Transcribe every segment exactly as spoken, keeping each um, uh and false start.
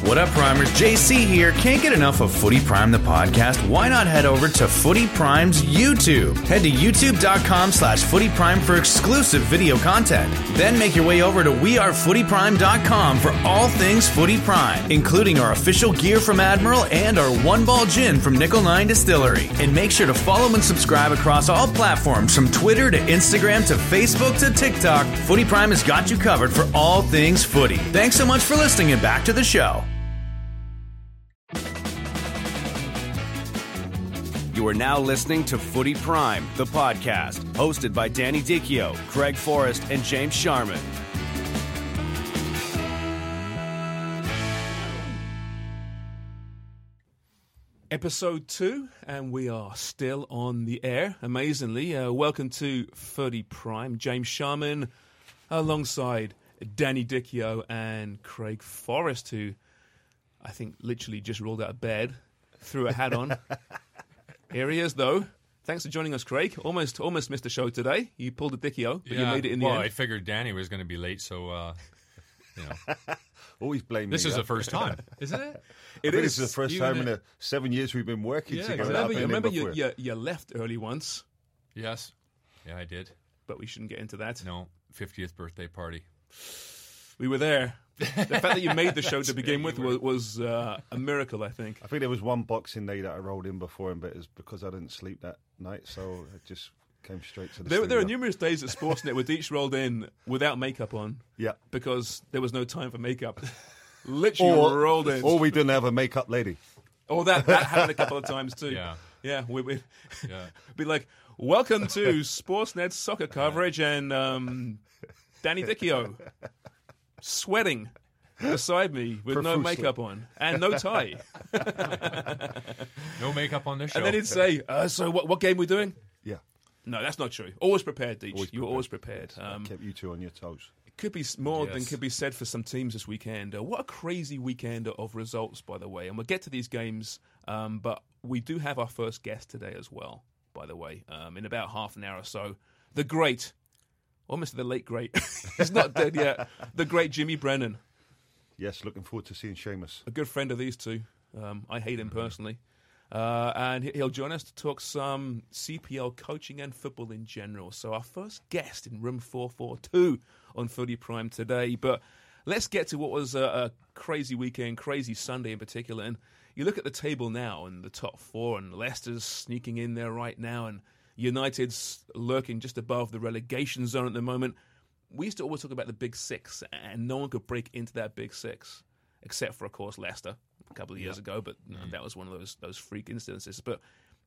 What up, Primers? J C here. Can't get enough of Footy Prime, the podcast? Why not head over to Footy Prime's YouTube? Head to youtube.com slash Footy Prime for exclusive video content. Then make your way over to we are footy prime dot com for all things Footy Prime, including our official gear from Admiral and our One Ball Gin from Nickel nine Distillery. And make sure to follow and subscribe across all platforms from Twitter to Instagram to Facebook to TikTok. Footy Prime has got you covered for all things footy. Thanks so much for listening and back to the show. You are now listening to Footy Prime, the podcast, hosted by Danny Dicchio, Craig Forrest, and James Sharman. Episode two, and we are still on the air, amazingly. Uh, welcome to Footy Prime. James Sharman, alongside Danny Dicchio and Craig Forrest, who I think literally just rolled out of bed, threw a hat on. Here he is, though. Thanks for joining us, Craig. Almost almost missed the show today. You pulled a Dicchio, but yeah, you made it in the well, end. Well, I figured Danny was going to be late, so, uh, you know. Always blame This me. is yeah. the first time, isn't it? It I think is. This is the first You time and in it- the seven years we've been working Yeah, together. Remember, I've you, been in remember you, before. you, you left early once, Yes. Yeah, I did. but we shouldn't get into that. No, fiftieth birthday party. We were there. The fact that you made the show to begin with was, was uh, a miracle, I think. I think there was one Boxing Day that I rolled in before him, but it's because I didn't sleep that night, so I just came straight to the There, there are studio. numerous days at Sportsnet where each rolled in without makeup on Yeah. because there was no time for makeup. Literally Or, rolled in. or we didn't have a makeup lady. Oh, that, that happened a couple of times too. Yeah. Yeah, we, we, Yeah. be like, welcome to Sportsnet soccer coverage, and um, Danny Dicchio sweating beside me with no Profusely. makeup on and no tie. No makeup on this show. And then he'd say, uh, so what, what game we doing? Yeah. No, that's not true. Always prepared, Deech. Always You were always prepared. Um, Kept you two on your toes. Could be s- more than Yes. could be said for some teams this weekend. Uh, what a crazy weekend of results, by the way. And we'll get to these games, um, but we do have our first guest today as well, by the way, um, in about half an hour or so. The great, almost the late great, he's not dead yet, the great Jimmy Brennan, Yes, looking forward to seeing Seamus. a good friend of these two. Um, I hate him personally. Uh, and he- he'll join us to talk some C P L coaching and football in general. So our first guest in room four forty-two on Footy Prime today. But let's get to what was a, a crazy weekend, crazy Sunday in particular. And you look at the table now and the top four, and Leicester's sneaking in there right now, and United's lurking just above the relegation zone at the moment. We used to always talk about the big six, and no one could break into that big six, except for, of course, Leicester a couple of years ago, but you know, that was one of those those freak incidences. But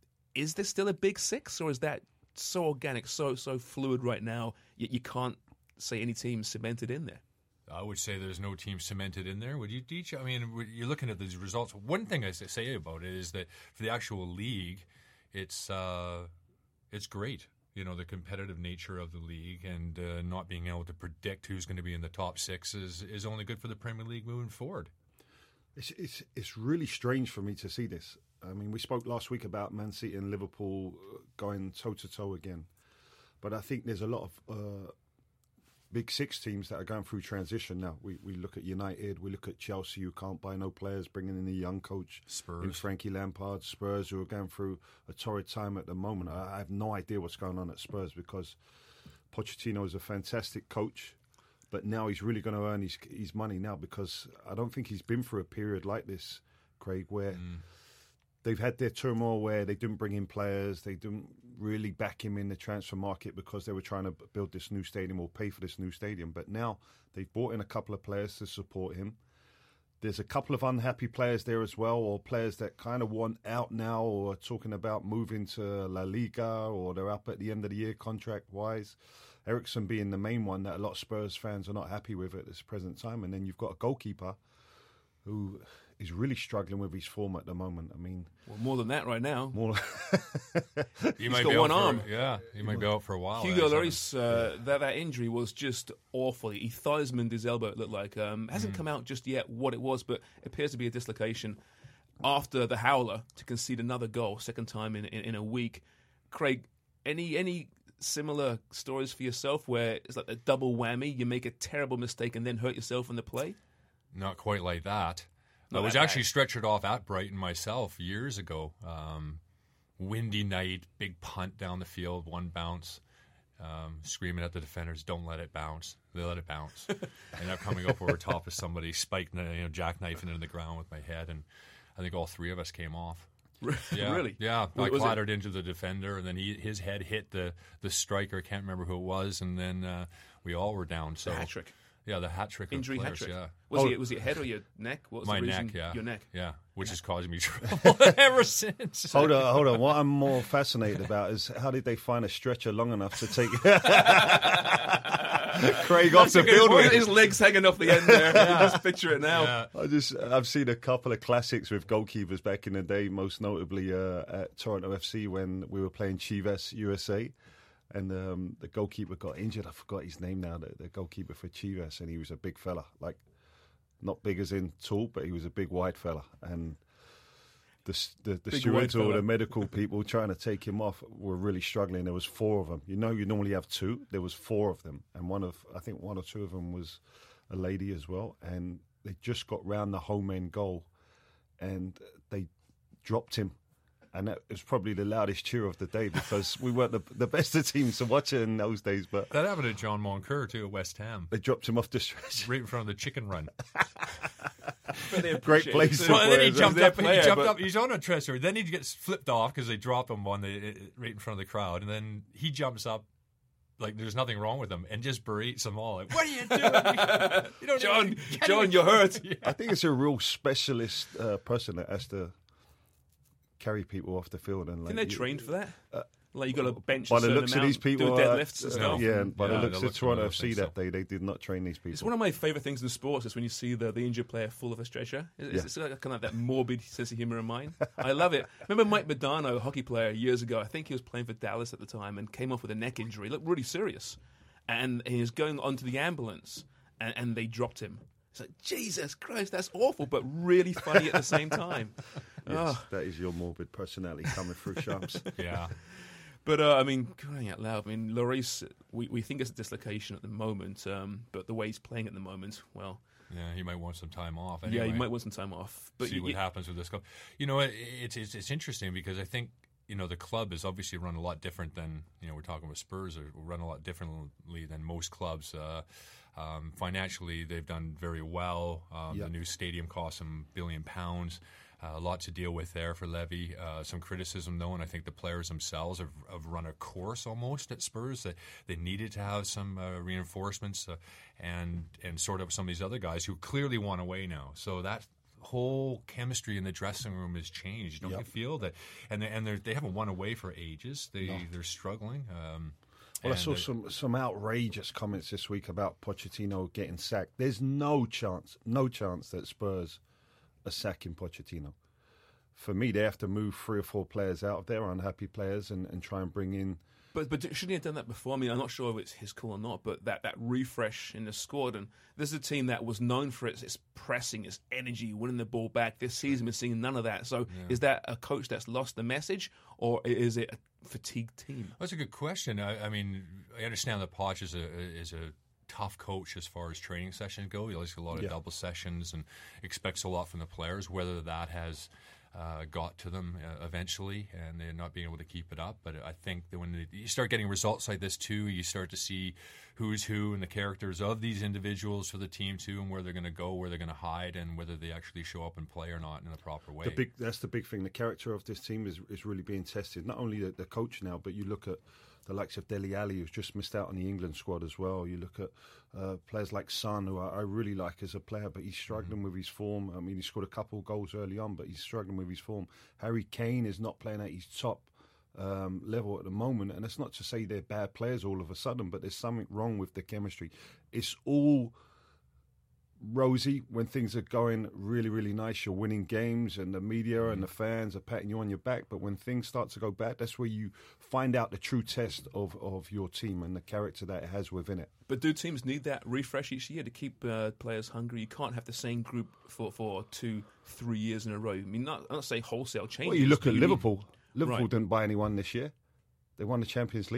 is there still a big six, or is that so organic, so so fluid right now, yet you can't say any team cemented in there? I would say there's no team cemented in there. Would you, Deech? I mean, would- you're looking at these results. One thing I say about it is that for the actual league, it's uh, it's great. You know, the competitive nature of the league and uh, not being able to predict who's going to be in the top six is, is only good for the Premier League moving forward. It's, it's, it's really strange for me to see this. I mean, we spoke last week about Man City and Liverpool going toe-to-toe again. But I think there's a lot of uh, big six teams that are going through transition now. We we look at United, we look at Chelsea, who can't buy no players, bringing in a young coach. Spurs. In Frankie Lampard. Spurs, who are going through a torrid time at the moment. I, I have no idea what's going on at Spurs because Pochettino is a fantastic coach. But now he's really going to earn his, his money now because I don't think he's been through a period like this, Craig, where Mm. they've had their turmoil where they didn't bring in players, they didn't really back him in the transfer market because they were trying to build this new stadium or pay for this new stadium. But now they've brought in a couple of players to support him. There's a couple of unhappy players there as well, or players that kind of want out now or are talking about moving to La Liga, or they're up at the end of the year contract-wise. Ericsson being the main one that a lot of Spurs fans are not happy with at this present time. And then you've got a goalkeeper who is really struggling with his form at the moment. I mean, Well, more than that right now. more He might got be one out for- arm. Yeah, he might be out for a while. Hugo eh, so- Lloris, uh, that, that injury was just awful. He Theismanned his elbow, it looked like. Um, hasn't come out just yet what it was, but it appears to be a dislocation. After the howler to concede another goal, second time in, in, in a week. Craig, any any similar stories for yourself where it's like a double whammy? You make a terrible mistake and then hurt yourself in the play? Not quite like that. Not I was that actually bad. stretchered off at Brighton myself years ago. Um, windy night, big punt down the field, one bounce. Um, screaming at the defenders, "Don't let it bounce!" They let it bounce, and I'm coming up over top of somebody, spiked, you know, jackknifing into the ground with my head, and I think all three of us came off. Yeah, Really? Yeah, Was- I was it- clattered into the defender, and then he, his head hit the the striker. I can't remember who it was, and then uh, we all were down. So The hat trick. Yeah, the hat trick. Injury of hat players, trick. Yeah. Was, Oh. it, was it head or your neck? What was My the reason? neck, yeah. Your neck. Yeah, which has caused me trouble ever since. Hold on, hold on. What I'm more fascinated about is how did they find a stretcher long enough to take Craig off the field Look with? at his legs hanging off the end there. Just picture it now. Yeah. I just I've seen a couple of classics with goalkeepers back in the day, most notably uh, at Toronto F C when we were playing Chivas U S A, and um, the goalkeeper got injured. I forgot his name now. The, the goalkeeper for Chivas, and he was a big fella, like not big as in tall, but he was a big wide fella, and. The, s- the, the Big stewards white or fella. the medical people trying to take him off were really struggling. There was four of them. You know, you normally have two. There was four of them, and one of I think one or two of them was a lady as well. And they just got round the home end goal, and they dropped him, and that was probably the loudest cheer of the day because we weren't the, the best of teams to watch it in those days. But That happened to John Moncur too at West Ham, they dropped him off the stretch. right in front of the chicken run. But they Great appreciate place it. to Well, and then he He's jumped their up. player, he jumped but- up. He's on a dresser. Then he gets flipped off because they drop him on the right in front of the crowd, and then he jumps up like there's nothing wrong with him and just berates them all. Like, what are you doing? You don't John, even- can't John, even- you're hurt. I think it's a real specialist uh, person that has to carry people off the field. And like, Think they're you- trained for that? like you got to bench By a the certain looks amount, of these people, do uh, deadlifts and uh, stuff. yeah, by Yeah, the the looks of looks of Toronto them, I F C think that so. day, they did not train these people. It's one of my favourite things in sports is when you see the, the injured player full of a stretcher. It's, Yeah. it's like kind of like that morbid sense of humour of mine. I love it. Remember Mike Modano, a hockey player, years ago? I think he was playing for Dallas at the time and came off with a neck injury. He looked really serious. And he was going onto the ambulance and, and they dropped him. It's like, Jesus Christ, that's awful, but really funny at the same time. Yes, Oh. that is your morbid personality coming through, Shams. Yeah. But, uh, I mean, crying out loud, I mean, Lloris, we, we think it's a dislocation at the moment, um, but the way he's playing at the moment, well, Yeah, he might want some time off. yeah, Anyway. he might want some time off. But see you- what you- happens with this club. You know, it, it's, it's it's interesting because I think you know the club is obviously run a lot different than you know we're talking about Spurs are run a lot differently than most clubs. Uh, um, financially, they've done very well. Um, Yeah. The new stadium cost them a billion pounds. Uh, a lot to deal with there for Levy. Uh, some criticism, though, and I think the players themselves have, have run a course almost at Spurs that they needed to have some uh, reinforcements uh, and and sort of some of these other guys who clearly want away now. So that whole chemistry in the dressing room has changed. Don't Yep. you feel that? And they, and they're, they haven't won away for ages. They they're struggling. Um, Well, I and saw they're- some, some outrageous comments this week about Pochettino getting sacked. There's no chance, no chance that Spurs are sacking Pochettino. For me, they have to move three or four players out of there, unhappy players, and, and try and bring in. But but shouldn't he have done that before? I mean, I'm not sure if it's his call or not, but that, that refresh in the squad. And this is a team that was known for its, its pressing, its energy, winning the ball back. This season, we're seeing none of that. So is that a coach that's lost the message, or is it a fatigued team? That's a good question. I, I mean, I understand that Poch is a is a tough coach as far as training sessions go. He likes a lot of Yeah. double sessions and expects a lot from the players. Whether that has uh, got to them uh, eventually, and they're not being able to keep it up. But I think that when you start getting results like this too, you start to see who's who and the characters of these individuals for the team too, and where they're going to go, where they're going to hide, and whether they actually show up and play or not in the proper way. The big that's the big thing. The character of this team is is really being tested. Not only the, the coach now, but you look at the likes of Dele Alli, who's just missed out on the England squad as well. You look at uh, players like Son, who I, I really like as a player, but he's struggling with his form. I mean, he scored a couple of goals early on, but he's struggling with his form. Harry Kane is not playing at his top um, level at the moment, and it's not to say they're bad players all of a sudden, but there's something wrong with the chemistry. It's all rosy when things are going really, really nice. You're winning games, and the media and the fans are patting you on your back. But when things start to go bad, that's where you find out the true test of, of your team and the character that it has within it. But do teams need that refresh each year to keep uh, players hungry? You can't have the same group for, for two, three years in a row. I mean, not, I'm not saying wholesale changes. Well, you look but at need- Liverpool. Liverpool Right. didn't buy anyone this year. They won the Champions League.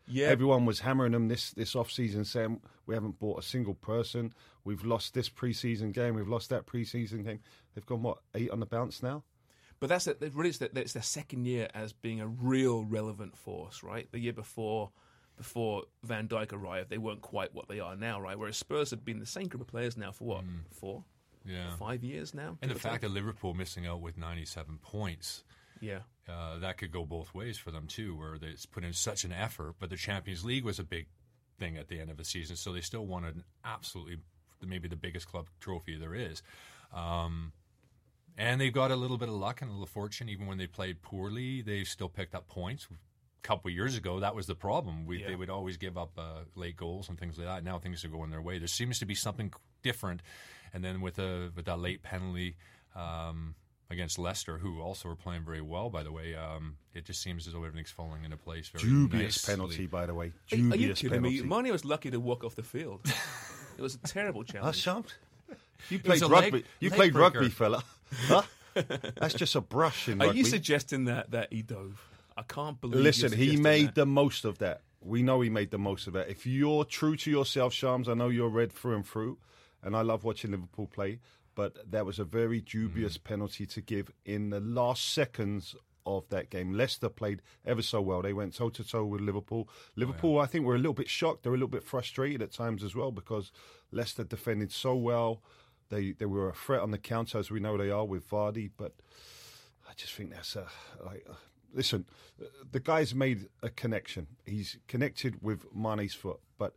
Yeah. Everyone was hammering them this, this off-season, saying we haven't bought a single person. We've lost this preseason game. We've lost that preseason game. They've gone, what, eight on the bounce now? But that's it. Really, it's, the, it's their second year as being a real relevant force, right? The year before, before Van Dijk arrived, they weren't quite what they are now, right? Whereas Spurs have been the same group of players now for what, mm. four, yeah, five years now. And the fact that Liverpool missing out with ninety-seven points, yeah, uh, that could go both ways for them too. Where they put in such an effort, but the Champions League was a big thing at the end of the season, so they still wanted absolutely maybe the biggest club trophy there is. Um, And they've got a little bit of luck and a little fortune. Even when they played poorly, they've still picked up points. A couple of years ago, that was the problem. We, yeah. They would always give up uh, late goals and things like that. Now things are going their way. There seems to be something different. And then with, a, with that late penalty um, against Leicester, who also are playing very well, by the way, um, it just seems as though everything's falling into place very Dubious nicely. penalty, by the way. Are, Dubious are you kidding penalty. me? Mane was lucky to walk off the field. It was a terrible Huh, challenge. Shams? You was played a rugby. leg- you leg played breaker. rugby, fella. Huh? That's just a brush in Are rugby. you suggesting that, that he dove? I can't believe Listen, you're he suggesting made that. the most of that. We know he made the most of that. If you're true to yourself, Shams, I know you're red through and through, and I love watching Liverpool play, but that was a very dubious mm. penalty to give in the last seconds of that game. Leicester played ever so well. They went toe-to-toe with Liverpool. Liverpool, oh, yeah. I think, were a little bit shocked. They were a little bit frustrated at times as well because Leicester defended so well. They they were a threat on the counter, as we know they are with Vardy, but I just think that's a... like. Listen, the guy's made a connection. He's connected with Mane's foot, but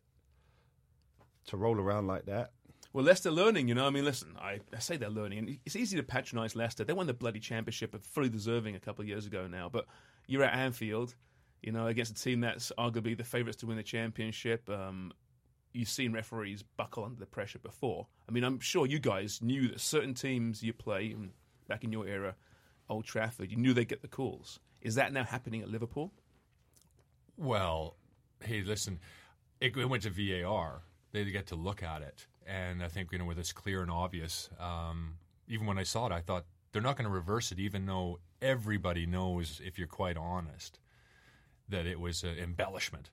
to roll around like that... Well, Leicester learning, you know. I mean, listen, I, I say they're learning, and it's easy to patronise Leicester. They won the bloody championship, fully deserving a couple of years ago now. But you're at Anfield, you know, against a team that's arguably the favourites to win the championship. Um, you've seen referees buckle under the pressure before. I mean, I'm sure you guys knew that certain teams you play, back in your era, Old Trafford, you knew they'd get the calls. Is that now happening at Liverpool? Well, hey, listen, it went to V A R. They get to look at it. And I think, you know, with it's clear and obvious, um, even when I saw it, I thought they're not going to reverse it, even though everybody knows, if you're quite honest, that it was an embellishment.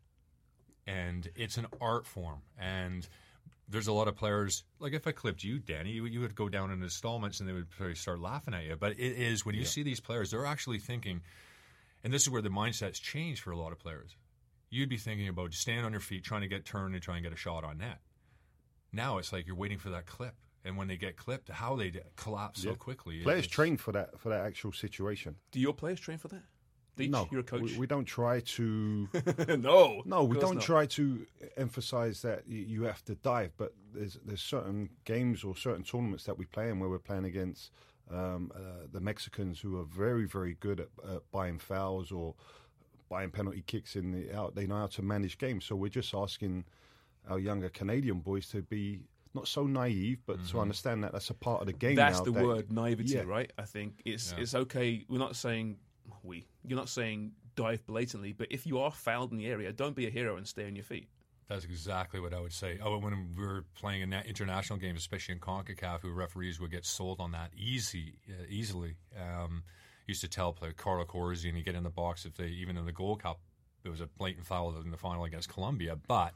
And it's an art form. And there's a lot of players, like if I clipped you, Danny, you, you would go down in installments and they would probably start laughing at you. But it is, when you yeah. see these players, they're actually thinking, and this is where the mindset's changed for a lot of players. You'd be thinking about just stand on your feet, trying to get turned and trying to get a shot on net. Now it's like you're waiting for that clip. And when they get clipped, how they collapse yeah. so quickly. Players it's, train for that for that actual situation. Do your players train for that? Deech, no, you're a coach. We, we don't try to. no, no, we don't not. try to emphasise that you, you have to dive. But there's there's certain games or certain tournaments that we play in where we're playing against um, uh, the Mexicans, who are very very good at uh, buying fouls or buying penalty kicks in the out. They know how to manage games. So we're just asking our younger Canadian boys to be not so naive, but mm-hmm. to understand that that's a part of the game. That's now, the that, word, naivety, yeah. right? I think it's yeah. it's okay. We're not saying we. You're not saying dive blatantly, but if you are fouled in the area, don't be a hero and stay on your feet. That's exactly what I would say. Oh, when we were playing in international games, especially in CONCACAF, who referees would get sold on that easy, uh, easily. Um, used to tell player Carlo Corsi, and you get in the box if they, even in the Gold Cup, it was a blatant foul in the final against Colombia. But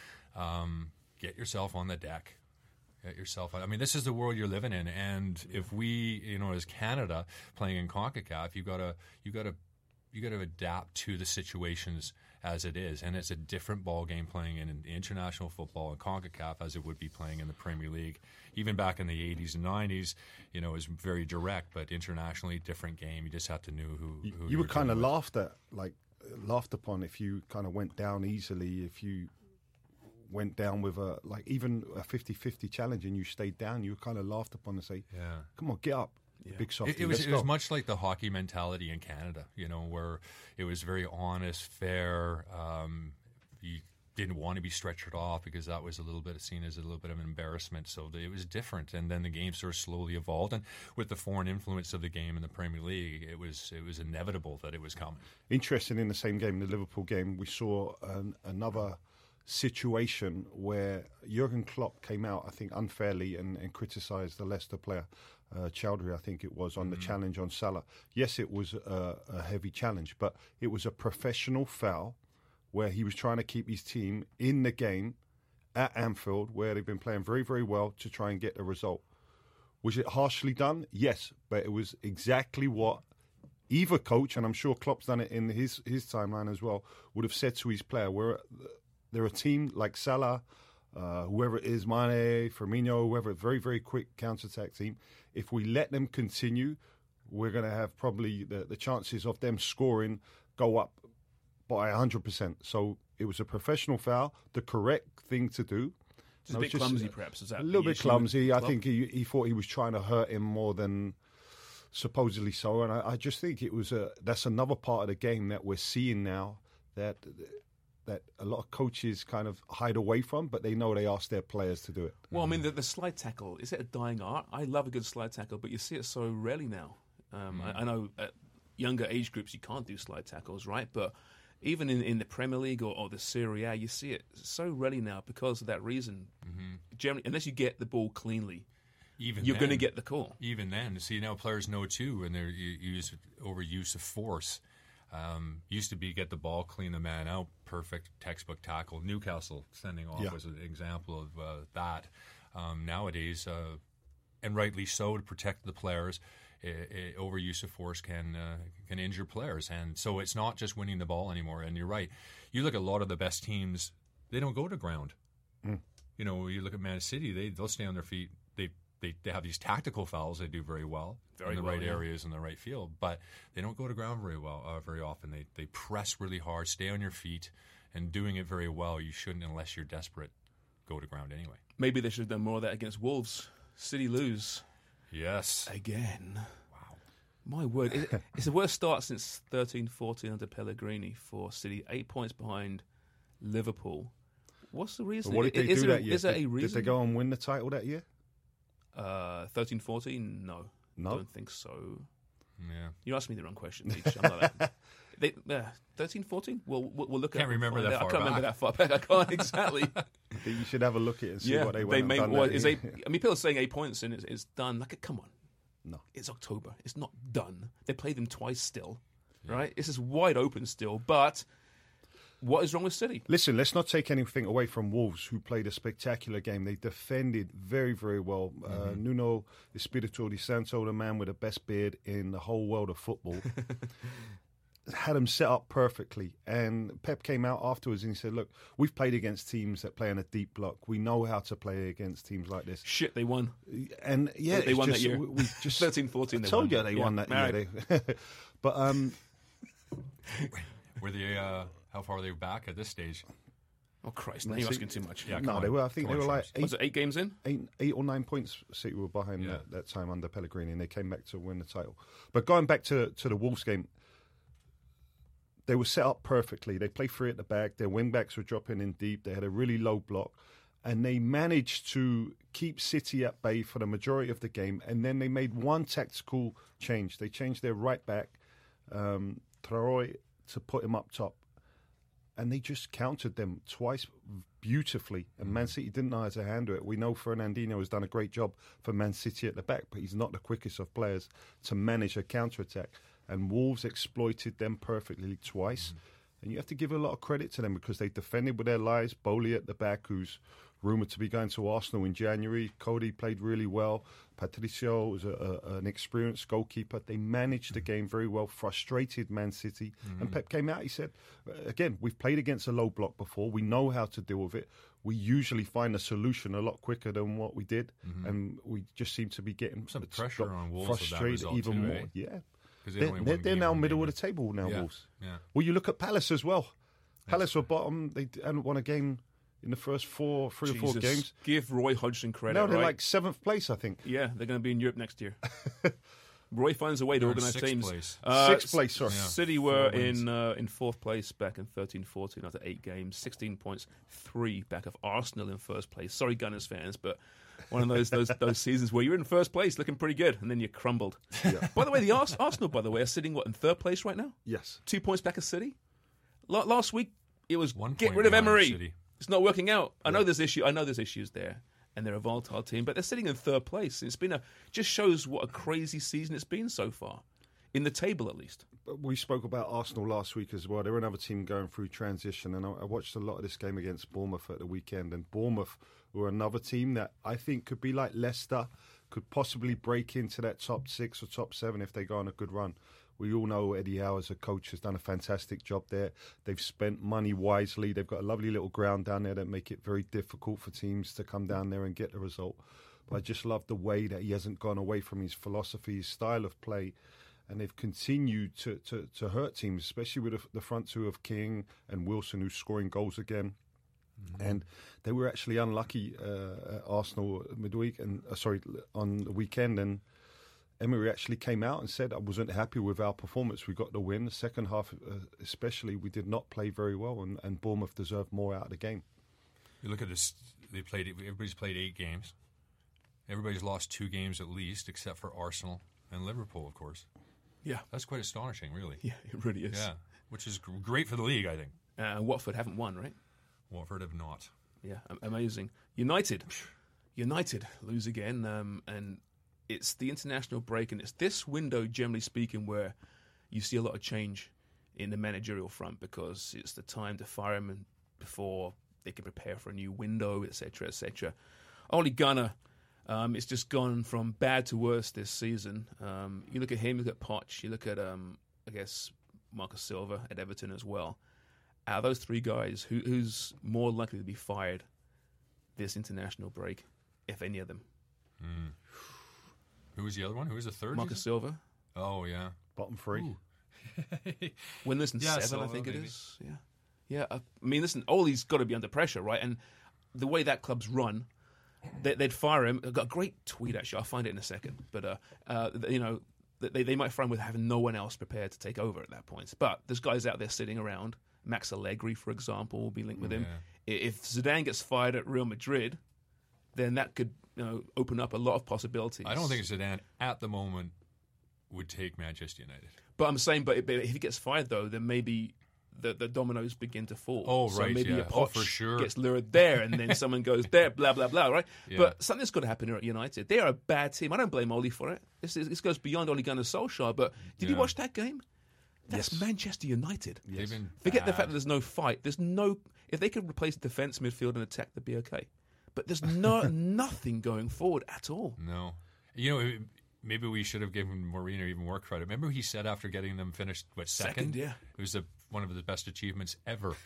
um, get yourself on the deck. Get yourself. I mean, this is the world you're living in, and if we, you know, as Canada playing in CONCACAF, you gotta, you gotta. You got to adapt to the situations as it is, and it's a different ball game playing in international football and CONCACAF as it would be playing in the Premier League. Even back in the eighties and nineties, you know, it was very direct, but internationally, different game. You just have to know who. who you, you were kind of with. laughed at, like laughed upon, if you kind of went down easily. If you went down with a like even a fifty-fifty challenge and you stayed down, you were kind of laughed upon and say, "Yeah, come on, get up." Yeah. Big softy. It, it was it was much like the hockey mentality in Canada, you know, where it was very honest, fair. Um, you didn't want to be stretchered off because that was a little bit seen as a little bit of an embarrassment. So the, it was different, and then the game sort of slowly evolved. And with the foreign influence of the game in the Premier League, it was it was inevitable that it was coming. Interesting, in the same game, the Liverpool game, we saw an, another situation where Jurgen Klopp came out, I think, unfairly and, and criticised the Leicester player. Uh, Chowdhury, I think it was, on the mm. challenge on Salah. Yes, it was a, a heavy challenge, but it was a professional foul where he was trying to keep his team in the game at Anfield, where they've been playing very, very well to try and get a result. Was it harshly done? Yes, but it was exactly what either coach, and I'm sure Klopp's done it in his, his timeline as well, would have said to his player. We're, they're a team like Salah, uh, whoever it is, Mane, Firmino, whoever, very, very quick counter-attack team. If we let them continue, we're going to have probably the, the chances of them scoring go up by one hundred percent. So it was a professional foul, the correct thing to do. Just a bit clumsy, perhaps. Is that a little the bit issue clumsy. with I Klopp? think he, he thought he was trying to hurt him more than supposedly so. And I, I just think it was a that's another part of the game that we're seeing now that that a lot of coaches kind of hide away from, but they know they ask their players to do it. Well, I mean, the, the slide tackle, is it a dying art? I love a good slide tackle, but you see it so rarely now. Um, I, I know at younger age groups you can't do slide tackles, right? But even in, in the Premier League or, or the Serie A, you see it so rarely now because of that reason. Mm-hmm. Generally, unless you get the ball cleanly, Even you're then, going to get the call. Even then, see now players know too, and they're you use overuse of force. Um, used to be get the ball, clean the man out, perfect textbook tackle. Newcastle sending off Yeah. was an example of uh, that. Um, nowadays, uh, and rightly so, to protect the players, i i overuse of force can uh, can injure players, and so it's not just winning the ball anymore. And you're right. You look at a lot of the best teams; they don't go to ground. Mm. You know, you look at Man City; they they'll stay on their feet. They They, they have these tactical fouls they do very well Very in the well, right yeah. areas in the right field, but they don't go to ground very well uh, very often. They they press really hard, stay on your feet, and doing it very well. You shouldn't, unless you're desperate, go to ground anyway. Maybe they should have done more of that against Wolves. City lose Yes. again. Wow. My word. It, it's the worst start since thirteen fourteen under Pellegrini for City. Eight points behind Liverpool. What's the reason? But what did they is do there, that year? Is there did, a reason? did they go and win the title that year? Uh, thirteen fourteen? No. No? Don't think so. Yeah. You asked me the wrong question, Leach. I'm not that. They, uh, thirteen fourteen? We'll, we'll, we'll look at Can't it and remember find that out. far I can't remember back. that far back. I can't exactly. You should have a look at it and see yeah, what they they went and made, done well, that is year. eight, I mean, people are saying eight points and it's, it's done. Like, come on. No. It's October. It's not done. They played them twice still, right? This is wide open still, but what is wrong with City? Listen, let's not take anything away from Wolves, who played a spectacular game. They defended very, very well. Uh, Nuno Espirito Di Santo, the man with the best beard in the whole world of football, had them set up perfectly. And Pep came out afterwards and he said, look, we've played against teams that play in a deep block. We know how to play against teams like this. Shit, they won. And yeah, They it's won that just, year. we- we just thirteen fourteen, I they told won. you they Yeah, won that married. year. They, but um, Were they? Uh, how far are they back at this stage? Oh, Christ. Now you're asking too much. Yeah, no, come they on. were. I think Come they on, were like Shams. eight, Was it eight games in? eight, eight or nine points. City were behind Yeah. that, that time under Pellegrini, and they came back to win the title. But going back to to the Wolves game, they were set up perfectly. They played three at the back. Their wing backs were dropping in deep. They had a really low block, and they managed to keep City at bay for the majority of the game. And then they made one tactical change. They changed their right back, um, Traoré, to put him up top. And they just countered them twice beautifully. And Man City didn't know how to handle it. We know Fernandinho has done a great job for Man City at the back, but he's not the quickest of players to manage a counter-attack. And Wolves exploited them perfectly twice. Mm. And you have to give a lot of credit to them because they defended with their lives. Bowley at the back, who's rumoured to be going to Arsenal in January. Cody played really well. Patricio was a, a, an experienced goalkeeper. They managed the game very well, frustrated Man City. Mm-hmm. And Pep came out, he said, again, we've played against a low block before. We know how to deal with it. We usually find a solution a lot quicker than what we did. Mm-hmm. And we just seem to be getting Some pressure on Wolves of that frustrated result even too, more. eh? Yeah. They They're, they're, they're now middle of the table now, yeah. Wolves. Yeah. Well, you look at Palace as well. Palace were bottom. They hadn't won a game in the first four, three Jesus. or four games. Give Roy Hodgson credit, No, they're right? like seventh place, I think. Yeah, they're going to be in Europe next year. Roy finds a way to They're in organise sixth teams. place. Uh, Sixth place, sorry. Yeah. City Four were wins. in uh, in fourth place back in thirteen fourteen after eight games, sixteen points, three back of Arsenal in first place. Sorry, Gunners fans, but one of those those those seasons where you're in first place looking pretty good and then you crumbled. Yeah. By the way, the Ars- Arsenal, by the way, are sitting what in third place right now, Yes. two points back of City. La- last week it was One get point rid of behind Emery. City. It's not working out. I know there's issue. I know there's issues there, and they're a volatile team, but they're sitting in third place. It's been a just shows what a crazy season it's been so far. in the table at least. We spoke about Arsenal last week as well. They're another team going through transition, and I, I watched a lot of this game against Bournemouth at the weekend. And Bournemouth were another team that I think could be like Leicester, could possibly break into that top six or top seven if they go on a good run. We all know Eddie Howe as a coach has done a fantastic job there. They've spent money wisely. They've got a lovely little ground down there that make it very difficult for teams to come down there and get the result. But I just love the way that he hasn't gone away from his philosophy, his style of play, and they've continued to, to, to hurt teams, especially with the, the front two of King and Wilson, who's scoring goals again. Mm-hmm. And they were actually unlucky uh, at Arsenal midweek and uh, sorry on the weekend, and Emery actually came out and said, I wasn't happy with our performance. We got the win. The second half, uh, especially, we did not play very well, and, and Bournemouth deserved more out of the game. You look at this, they played, everybody's played eight games. Everybody's lost two games at least, except for Arsenal and Liverpool, of course. Yeah. That's quite astonishing, really. Yeah, it really is. Yeah, which is great for the league, I think. Uh, Watford haven't won, right? Watford have not. Yeah, amazing. United. United lose again, um, and it's the international break, and it's this window, generally speaking, where you see a lot of change in the managerial front because it's the time to fire him before they can prepare for a new window, et cetera, et cetera. Ole Gunnar, um, it's just gone from bad to worse this season. Um, you look at him, you look at Poch, you look at, um, I guess, Marcus Silva at Everton as well. Out of those three guys, who, who's more likely to be fired this international break, if any of them? Mm. Who was the other one? Who was the third? Marcus Silva. Oh, yeah. Bottom three. Win this in yeah, seven, Silva, I think maybe. it is. Yeah. Yeah. I mean, listen, Ole's got to be under pressure, right? And the way that club's run, they, they'd fire him. I've got a great tweet, actually. I'll find it in a second. But, uh, uh, you know, they, they might fire him with having no one else prepared to take over at that point. But there's guys out there sitting around. Max Allegri, for example, will be linked with him. Yeah. If Zidane gets fired at Real Madrid, then that could, you know, open up a lot of possibilities. I don't think Zidane at the moment would take Manchester United. But I'm saying, but if, but if he gets fired, though, then maybe the, the dominoes begin to fall. Oh, so right, maybe yeah. a Oh, Poch for sure. gets lured there, and then someone goes there, blah, blah, blah, right? Yeah. But something's got to happen here at United. They are a bad team. I don't blame Ole for it. This, this goes beyond Ole Gunnar Solskjaer, but did you Yeah. watch that game? That's Yes. Manchester United. They've been Forget the bad. fact that there's no fight. There's no... If they could replace defence, midfield, and attack, they'd be okay. But there's no nothing going forward at all. No. You know, maybe we should have given Mourinho even more credit. Remember he said after getting them finished, what, second? Second, yeah. It was a, one of the best achievements ever.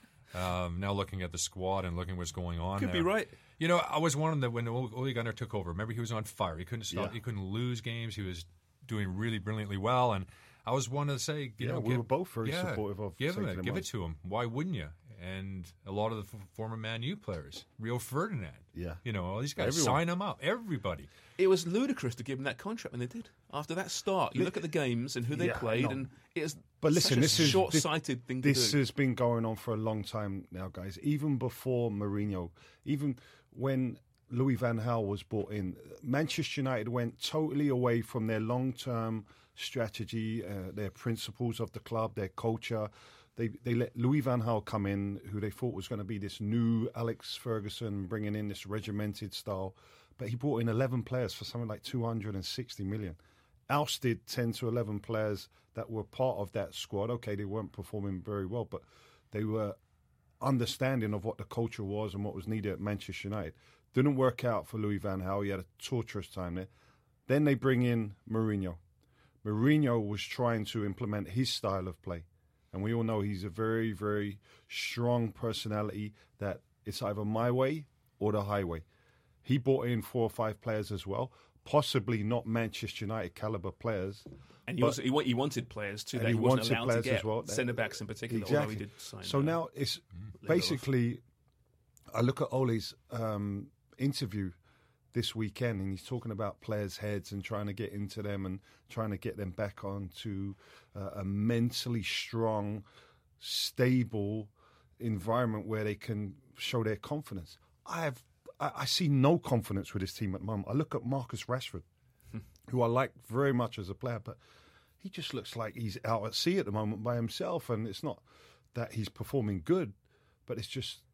um, now looking at the squad and looking what's going on Could there. be right. You know, I was one of them when Ole Ole Gunnar took over. Remember he was on fire. He couldn't stop. Yeah. He couldn't lose games. He was doing really brilliantly well. And I was one to say, you Yeah, know, we give- were both very yeah, supportive of give him taking it, him give on. it to him. Why wouldn't you? And a lot of the f- former Man U players, Rio Ferdinand, Yeah. you know, all these guys Everyone. sign him up. Everybody. It was ludicrous to give them that contract when they did. After that start, you look at the games and who they Yeah, played, no. and it was But such listen, a this is short-sighted this, thing to This do. has been going on for a long time now, guys. Even before Mourinho, even when Louis van Gaal was brought in, Manchester United went totally away from their long-term strategy, uh, their principles of the club, their culture. They they let Louis van Gaal come in, who they thought was going to be this new Alex Ferguson, bringing in this regimented style. But he brought in eleven players for something like two hundred sixty million. Ousted ten to eleven players that were part of that squad. Okay, they weren't performing very well, but they were understanding of what the culture was and what was needed at Manchester United. Didn't work out for Louis van Gaal. He had a torturous time there. Then they bring in Mourinho. Mourinho was trying to implement his style of play. And we all know he's a very, very strong personality that it's either my way or the highway. He brought in four or five players as well, possibly not Manchester United caliber players. and he, but- also, he, wa- he wanted players too and that he, he wasn't wanted allowed players to get, as well. centre backs in particular. Exactly. Although he did sign. So uh, now it's Lindelof. basically, I look at Ole's um, interview this weekend, and he's talking about players' heads and trying to get into them and trying to get them back onto uh, a mentally strong, stable environment where they can show their confidence. I have, I, I see no confidence with this team at the moment. I look at Marcus Rashford, who I like very much as a player, but he just looks like he's out at sea at the moment by himself, and it's not that he's performing good, but it's just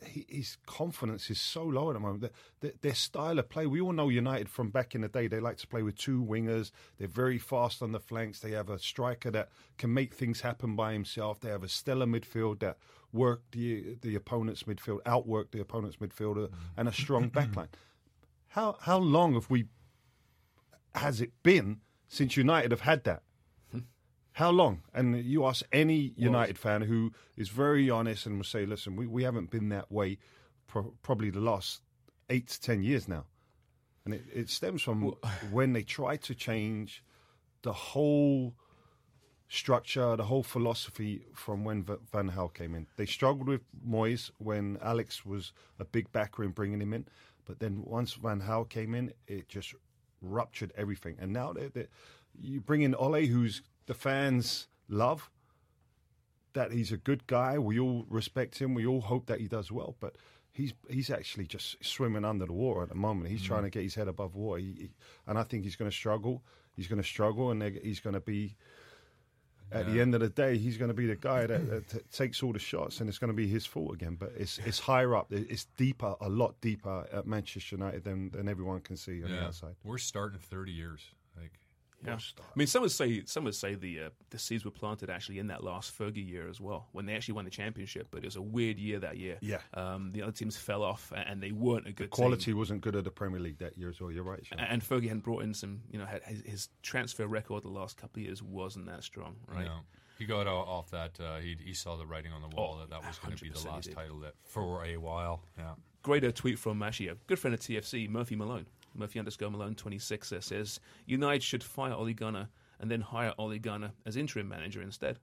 he, his confidence is so low at the moment. The, the, their style of play, we all know United from back in the day, they like to play with two wingers. They're very fast on the flanks. They have a striker that can make things happen by himself. They have a stellar midfield that work the the opponent's midfield, outwork the opponent's midfielder, and a strong backline. How how long have we has it been since United have had that? How long? And you ask any United fan who is very honest and will say, listen, we, we haven't been that way pro- probably the last eight to ten years now. And it, it stems from well, when they tried to change the whole structure, the whole philosophy from when v- Van Gaal came in. They struggled with Moyes when Alex was a big backer in bringing him in. But then once Van Gaal came in, it just ruptured everything. And now they, they, you bring in Ole, who's the fans love, that he's a good guy. We all respect him. We all hope that he does well. But he's he's actually just swimming under the water at the moment. He's mm. trying to get his head above water. He, he, and I think he's going to struggle. He's going to struggle, and he's going to be, at yeah. the end of the day, he's going to be the guy that, that t- takes all the shots, and it's going to be his fault again. But it's it's higher up. It's deeper, a lot deeper at Manchester United than, than everyone can see on yeah. the outside. We're starting thirty years. Like. Yeah. I mean, some would say some would say the uh, the seeds were planted actually in that last Fergie year as well, when they actually won the championship. But it was a weird year that year. Yeah, um, the other teams fell off, and they weren't a good. The quality team. wasn't good at the Premier League that year as well. You're right, Sean. And Fergie hadn't brought in some, you know, had, his, his transfer record the last couple of years wasn't that strong, right? No. He got off that. Uh, he he saw the writing on the wall oh, that that was going to be the last title that for a while. Yeah. Great uh, tweet from actually a good friend of T F C, Murphy Malone. Murphy underscore Malone twenty-six uh, says United should fire Ole Gunnar and then hire Ole Gunnar as interim manager instead.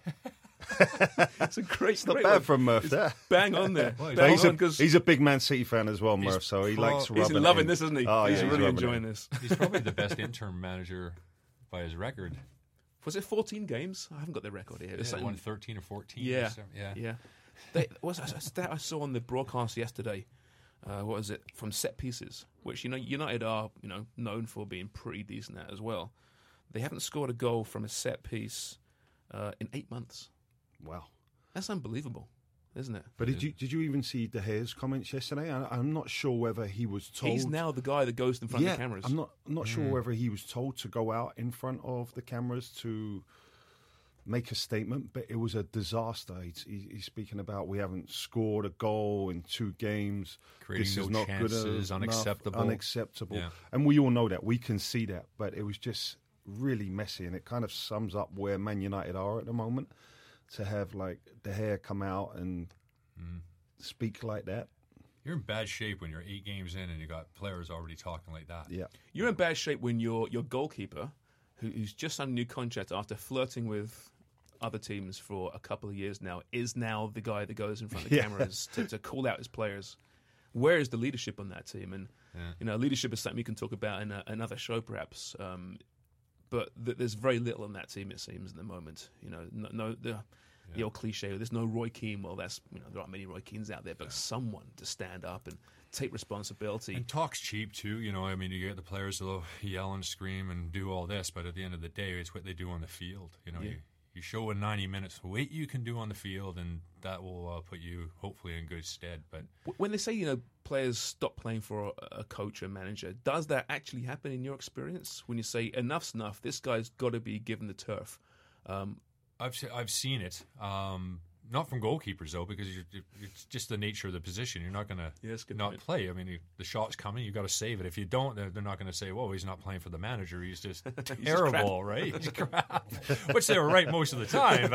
It's a great, it's not great bad one. from Murph. There, bang on there. Well, bang he's, on, a, he's a big Man City fan as well, Murph. So he pro- likes. He's loving in. this, isn't he? Oh, he's yeah, really he's enjoying it. this. He's probably the best interim manager by his record. Was it fourteen games? I haven't got the record here. Yeah, won thirteen or fourteen. Yeah, or yeah, yeah. They, what's a stat I saw on the broadcast yesterday? Uh, what was it? From set pieces, which you know United are you know known for being pretty decent at as well. They haven't scored a goal from a set piece uh, in eight months. Wow, that's unbelievable, isn't it? But did you did you even see De Gea's comments yesterday? I, I'm not sure whether he was told. He's now the guy that goes in front yeah, of the cameras. I'm not I'm not mm. sure whether he was told to go out in front of the cameras to make a statement, but it was a disaster. He's, he's speaking about we haven't scored a goal in two games. Creating this no is not chances, good enough, unacceptable. Unacceptable. Yeah. And we all know that. We can see that. But it was just really messy, and it kind of sums up where Man United are at the moment. To have like De Gea come out and mm. speak like that. You're in bad shape when you're eight games in and you got players already talking like that. Yeah, you're in bad shape when your your goalkeeper, who, who's just signed a new contract after flirting with other teams for a couple of years now, is now the guy that goes in front of the yeah. cameras to, to call out his players. Where is the leadership on that team? And yeah. you know, leadership is something we can talk about in a, another show, perhaps. Um, but th- there's very little on that team, it seems, at the moment. You know, no, no the, yeah. the old cliche. There's no Roy Keane. Well, that's you know, there aren't many Roy Keanes out there, but yeah. someone to stand up and take responsibility. And talk's cheap too. You know, I mean, you get the players that'll yell and scream and do all this, but at the end of the day, it's what they do on the field. You know, yeah. you. You show in ninety minutes what you can do on the field, and that will uh, put you hopefully in good stead. But when they say you know players stop playing for a, a coach or manager, does that actually happen in your experience? When you say enough's enough, this guy's got to be given the turf. Um, I've I've seen it. Um, Not from goalkeepers, though, because you're, it's just the nature of the position. You're not going to yeah, not point. play. I mean, you, the shot's coming. You've got to save it. If you don't, they're, they're not going to say, well, he's not playing for the manager. He's just he's terrible, just right? He's crap. Which they were right most of the time.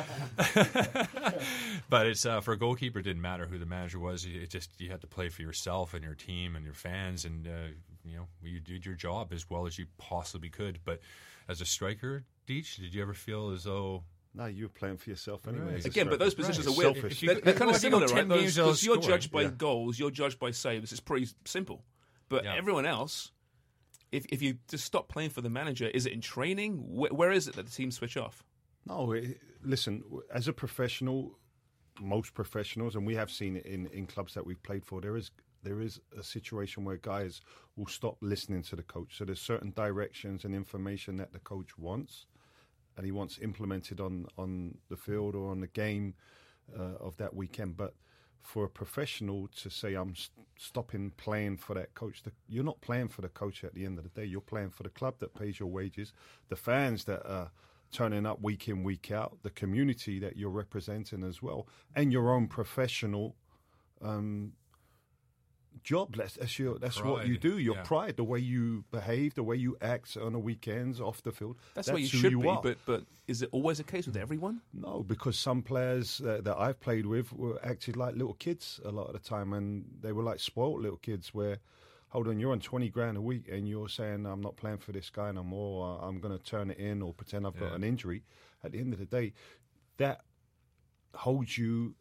But, but it's uh, for a goalkeeper, it didn't matter who the manager was. It just you had to play for yourself and your team and your fans. And, uh, you know, you did your job as well as you possibly could. But as a striker, Deitch, did you ever feel as though... No, you were playing for yourself anyway. Right. Again, but those positions right. are weird. Selfish. They're, they're kind of similar, right? Because you're scoring. judged by yeah. goals, you're judged by saves. It's pretty simple. But yeah. everyone else, if if you just stop playing for the manager, is it in training? Where, where is it that the teams switch off? No, it, listen, as a professional, most professionals, and we have seen it in, in clubs that we've played for, there is there is a situation where guys will stop listening to the coach. So there's certain directions and information that the coach wants, and he wants implemented on, on the field or on the game uh, of that weekend. But for a professional to say, I'm st- stopping playing for that coach, the, you're not playing for the coach at the end of the day. You're playing for the club that pays your wages, the fans that are turning up week in, week out, the community that you're representing as well, and your own professional um, job. That's, that's, your, that's Pride. what you do, your Yeah. pride, the way you behave, the way you act on the weekends, off the field. That's, that's what you who should you be, are. but but is it always the case with everyone? No, because some players uh, that I've played with were acted like little kids a lot of the time, and they were like spoiled little kids where, hold on, you're on twenty grand a week and you're saying, I'm not playing for this guy no more, or I'm going to turn it in or pretend I've got Yeah. an injury. At the end of the day, that holds you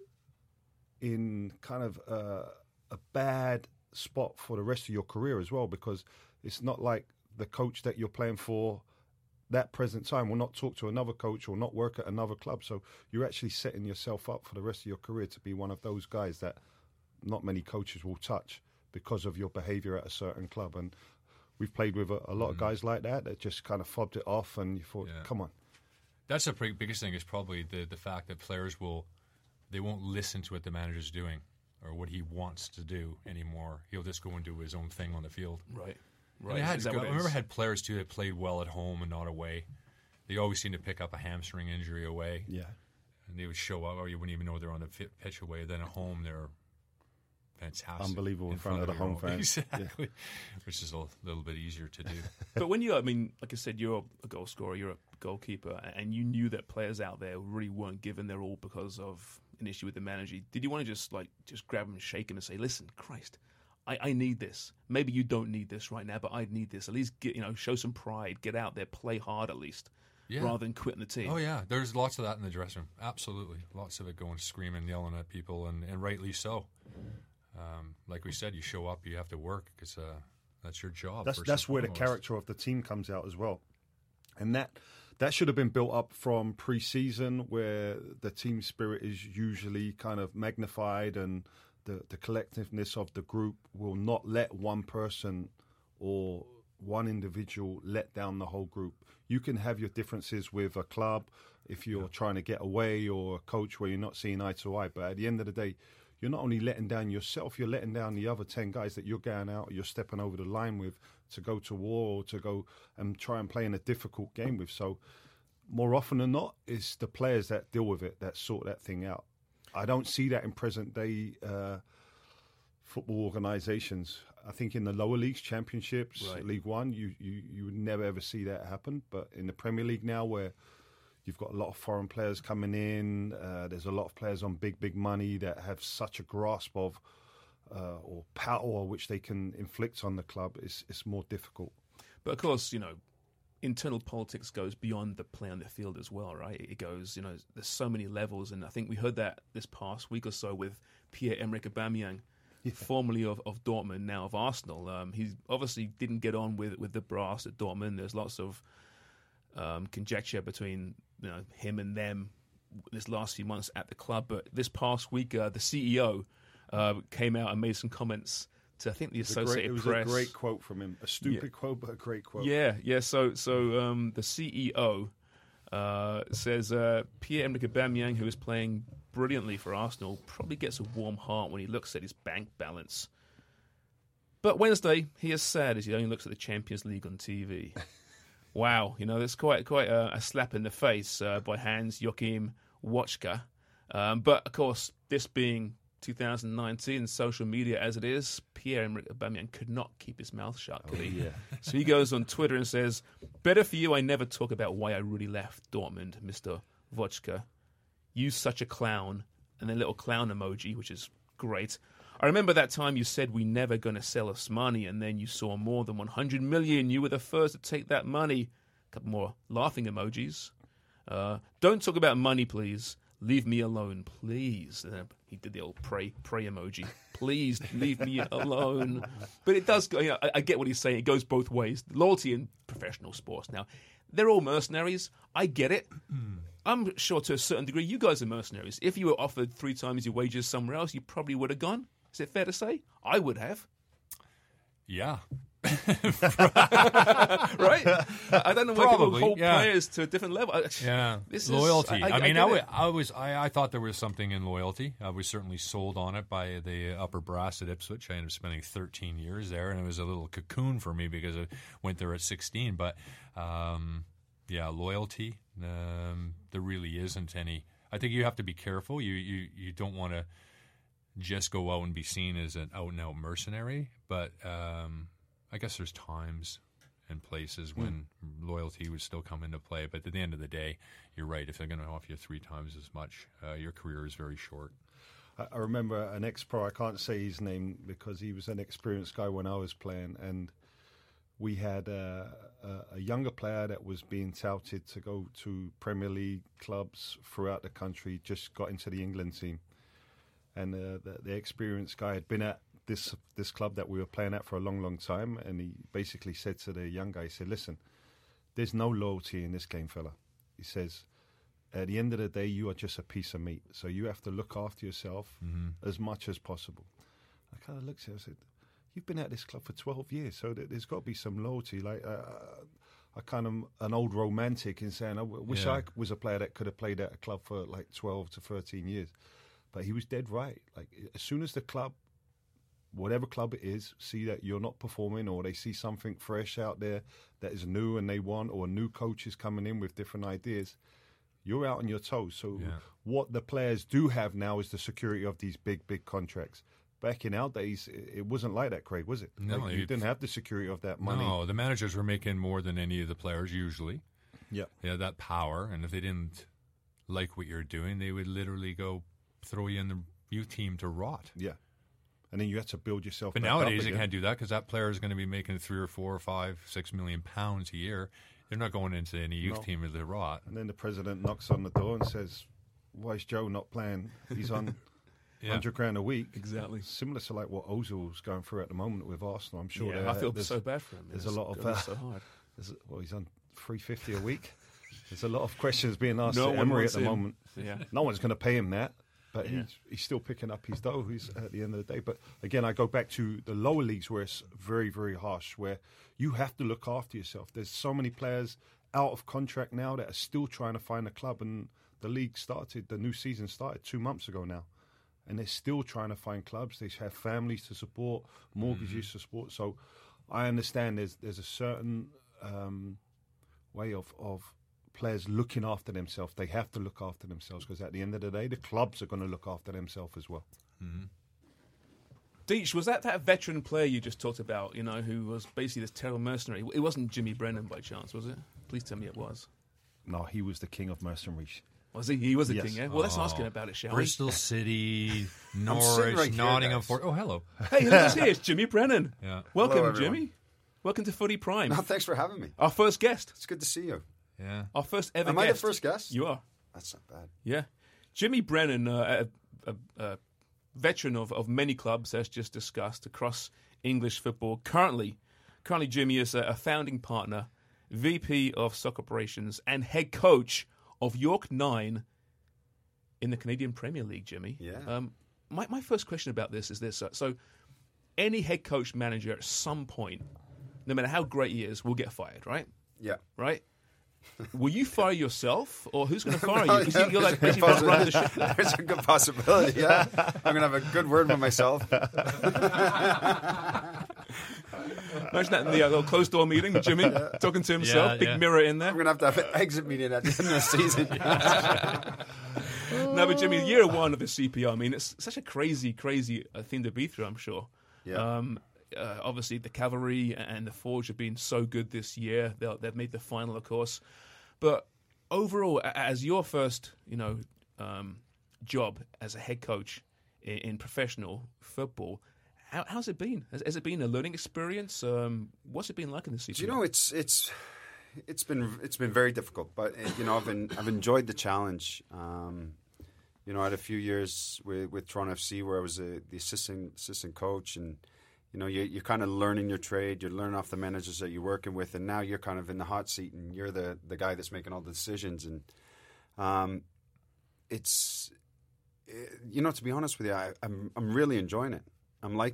in kind of uh, a bad spot for the rest of your career as well, because it's not like the coach that you're playing for that present time will not talk to another coach or not work at another club. So you're actually setting yourself up for the rest of your career to be one of those guys that not many coaches will touch because of your behaviour at a certain club. And we've played with a, a lot of guys like that that just kind of fobbed it off, and you thought, Yeah. come on. That's the pretty biggest thing is probably the, the fact that players will, they won't listen to what the manager's doing or what he wants to do anymore. He'll just go and do his own thing on the field. Right. And Right. I, had, Is that I what it remember is? I had players too that played well at home and not away. They always seem to pick up a hamstring injury away, Yeah. and they would show up, or you wouldn't even know they're on the fit pitch away. Then at home, they're fantastic, Unbelievable in front of the your home own- fans. exactly, which is a little bit easier to do. But when you, I mean, like I said, you're a goal scorer, you're a goalkeeper, and you knew that players out there really weren't giving their all because of an issue with the manager. Did you want to just like just grab them and shake them and say, "Listen, Christ, I, I need this. Maybe you don't need this right now, but I need this. At least get, you know, show some pride, get out there, play hard at least, Yeah. rather than quitting the team." Oh yeah, there's lots of that in the dressing room. Absolutely, lots of it going screaming, yelling at people, and, and rightly so. Um, like we said, you show up, you have to work because uh, that's your job. That's first that's and where the foremost. character of the team comes out as well, and that that should have been built up from pre-season, where the team spirit is usually kind of magnified, and the the collectiveness of the group will not let one person or one individual let down the whole group. You can have your differences with a club if you're trying to get away, or a coach where you're not seeing eye to eye, but at the end of the day, you're not only letting down yourself, you're letting down the other ten guys that you're going out, you're stepping over the line with to go to war or to go and try and play in a difficult game with. So more often than not, it's the players that deal with it, that sort that thing out. I don't see that in present day uh, football organisations. I think in the lower leagues, championships, Right. League One, you, you, you would never ever see that happen. But in the Premier League now, where you've got a lot of foreign players coming in, uh, there's a lot of players on big, big money that have such a grasp of uh, or power which they can inflict on the club. It's, it's more difficult. But of course, you know, internal politics goes beyond the play on the field as well, right? It goes, you know, there's so many levels, and I think we heard that this past week or so with Pierre-Emerick Aubameyang, yeah. formerly of, of Dortmund, now of Arsenal. Um, he obviously didn't get on with, with the brass at Dortmund. There's lots of um, conjecture between you know him and them this last few months at the club. But this past week, uh, the C E O uh, came out and made some comments to, I think, the Associated It was Press. a great quote from him. A stupid Yeah. quote, but a great quote. Yeah, yeah. So, so um, the C E O uh, says uh, Pierre-Emerick Aubameyang, who is playing brilliantly for Arsenal, probably gets a warm heart when he looks at his bank balance. But Wednesday, he is sad as he only looks at the Champions League on T V. Wow, you know, that's quite quite a, a slap in the face uh, by Hans-Joachim Watzke. Um, but, of course, this being two thousand nineteen, social media as it is, Pierre-Emerick Aubameyang could not keep his mouth shut, could he? yeah. So he goes on Twitter and says, "Better for you I never talk about why I really left Dortmund, Mister Watzke. You such a clown." And then a little clown emoji, which is great. "I remember that time you said we never going to sell Osmani, and then you saw more than one hundred million. You were the first to take that money." A couple more laughing emojis. Uh, "Don't talk about money, please. Leave me alone, please." And then he did the old pray pray emoji. "Please leave me alone." But it does go, you know, I, I get what he's saying. It goes both ways. Loyalty in professional sports now. They're all mercenaries. I get it. I'm sure to a certain degree you guys are mercenaries. If you were offered three times your wages somewhere else, you probably would have gone. Is it fair to say? I would have. Yeah. right? I don't know why Probably, people hold yeah. players to a different level. I- Yeah, This is- loyalty. I- I, I- I mean, get I, wa- it. I was, I, I thought there was something in loyalty. I was certainly sold on it by the upper brass at Ipswich. I ended up spending thirteen years there, and it was a little cocoon for me because I went there at sixteen. But um, yeah, loyalty. Um, there really isn't any. I think you have to be careful. You you, you don't want to just go out and be seen as an out and out mercenary. But um, I guess there's times and places when mm. loyalty would still come into play. But at the end of the day, you're right. If they're going to offer you three times as much, uh, your career is very short. I, I remember an ex-pro, I can't say his name because he was an experienced guy when I was playing, and we had uh, a, a younger player that was being touted to go to Premier League clubs throughout the country, just got into the England team. And uh, the, the experienced guy had been at this this club that we were playing at for a long, long time, and he basically said to the young guy, he said, listen, there's no loyalty in this game, fella. He says, at the end of the day, you are just a piece of meat, so you have to look after yourself mm-hmm. as much as possible. I kind of looked at him and said, you've been at this club for twelve years, so there's got to be some loyalty. Like uh, I kind of an old romantic in saying, I w- wish Yeah. I was a player that could have played at a club for like twelve to thirteen years. But he was dead right. Like as soon as the club, whatever club it is, see that you're not performing, or they see something fresh out there that is new and they want, or new coaches coming in with different ideas, you're out on your toes. So Yeah. what the players do have now is the security of these big, big contracts. Back in our days, it it wasn't like that, Craig, was it? No, Like, you it- didn't have the security of that money. No, the managers were making more than any of the players usually. Yeah. They had that power, and if they didn't like what you're doing, they would literally go throw you in the youth team to rot. Yeah. And then you have to build yourself But back nowadays up you again. can't do that because that player is going to be making three or four or five, six million pounds a year. They're not going into any youth No. team with the rot. And then the president knocks on the door and says, why is Joe not playing? He's on Yeah. one hundred grand a week. Exactly. Similar to like what Ozil's going through at the moment with Arsenal. I'm sure Yeah, there- I feel there's, so bad for him. there's It's a lot of... gotta be Uh, so hard. there's, well, he's on three hundred fifty a week. There's a lot of questions being asked No to one Emery at wants the him. moment. Yeah. No one's going to pay him that. But Yeah. he's, he's still picking up his dough he's at the end of the day. But again, I go back to the lower leagues where it's very, very harsh, where you have to look after yourself. There's so many players out of contract now that are still trying to find a club. And the league started, the new season started two months ago now. And they're still trying to find clubs. They have families to support, mortgages mm-hmm. to support. So I understand there's there's a certain um, way of, of players looking after themselves. They have to look after themselves because at the end of the day, the clubs are going to look after themselves as well. Mm-hmm. Deitch, was that that veteran player you just talked about, you know, who was basically this terrible mercenary? It wasn't Jimmy Brennan by chance, was it? Please tell me it was. No, he was the king of mercenaries. Was he? He was the Yes. king, yeah? Well, let's Oh. ask him about it, shall Bristol City, sitting Norwich, right here, Nottingham guys. Forest. Oh, hello. we? Hey, look who's here. It's Jimmy Brennan. Yeah. Welcome, Hello, everyone. Jimmy. Welcome to Footy Prime. No, thanks for having me. Our first guest. It's good to see you. Yeah. Our first ever Am guest. I the first guest? You are. That's not bad. Yeah. Jimmy Brennan, uh, a, a, a veteran of, of many clubs, as just discussed, across English football. Currently, currently Jimmy is a, a founding partner, V P of Soccer Operations, and head coach of York Nine in the Canadian Premier League, Jimmy. Yeah. Um, my, my first question about this is this. Uh, so, any head coach manager at some point, no matter how great he is, will get fired, right? Yeah. Right? Will you fire yourself, or who's going to fire Well, you? Because yeah, you're like there's a basically good run the ship there. There's a good possibility, yeah. I'm going to have a good word with myself. Imagine that in the uh, little closed door meeting with Jimmy talking to himself, Yeah, big yeah. mirror in there. I'm going to have to have an exit meeting at the end of the season. No, but Jimmy, year one of the C P O, I mean, it's such a crazy, crazy uh, thing to be through, I'm sure. Yeah. Um, uh, obviously, the Cavalry and the Forge have been so good this year. They'll, they've made the final, of course. But overall, a- as your first, you know, um, job as a head coach in, in professional football, how, how's it been? Has, has it been a learning experience? Um, what's it been like in the C P O? Do you know it's it's it's been it's been very difficult, but uh, you know I've been I've enjoyed the challenge. Um, you know, I had a few years with, with Toronto F C where I was a, the assistant assistant coach, and you know you, you're kind of learning your trade. You're learning off the managers that you're working with, and now you're kind of in the hot seat, and you're the the guy that's making all the decisions. And um, it's uh, you know to be honest with you, I, I'm I'm really enjoying it. I'm liking it.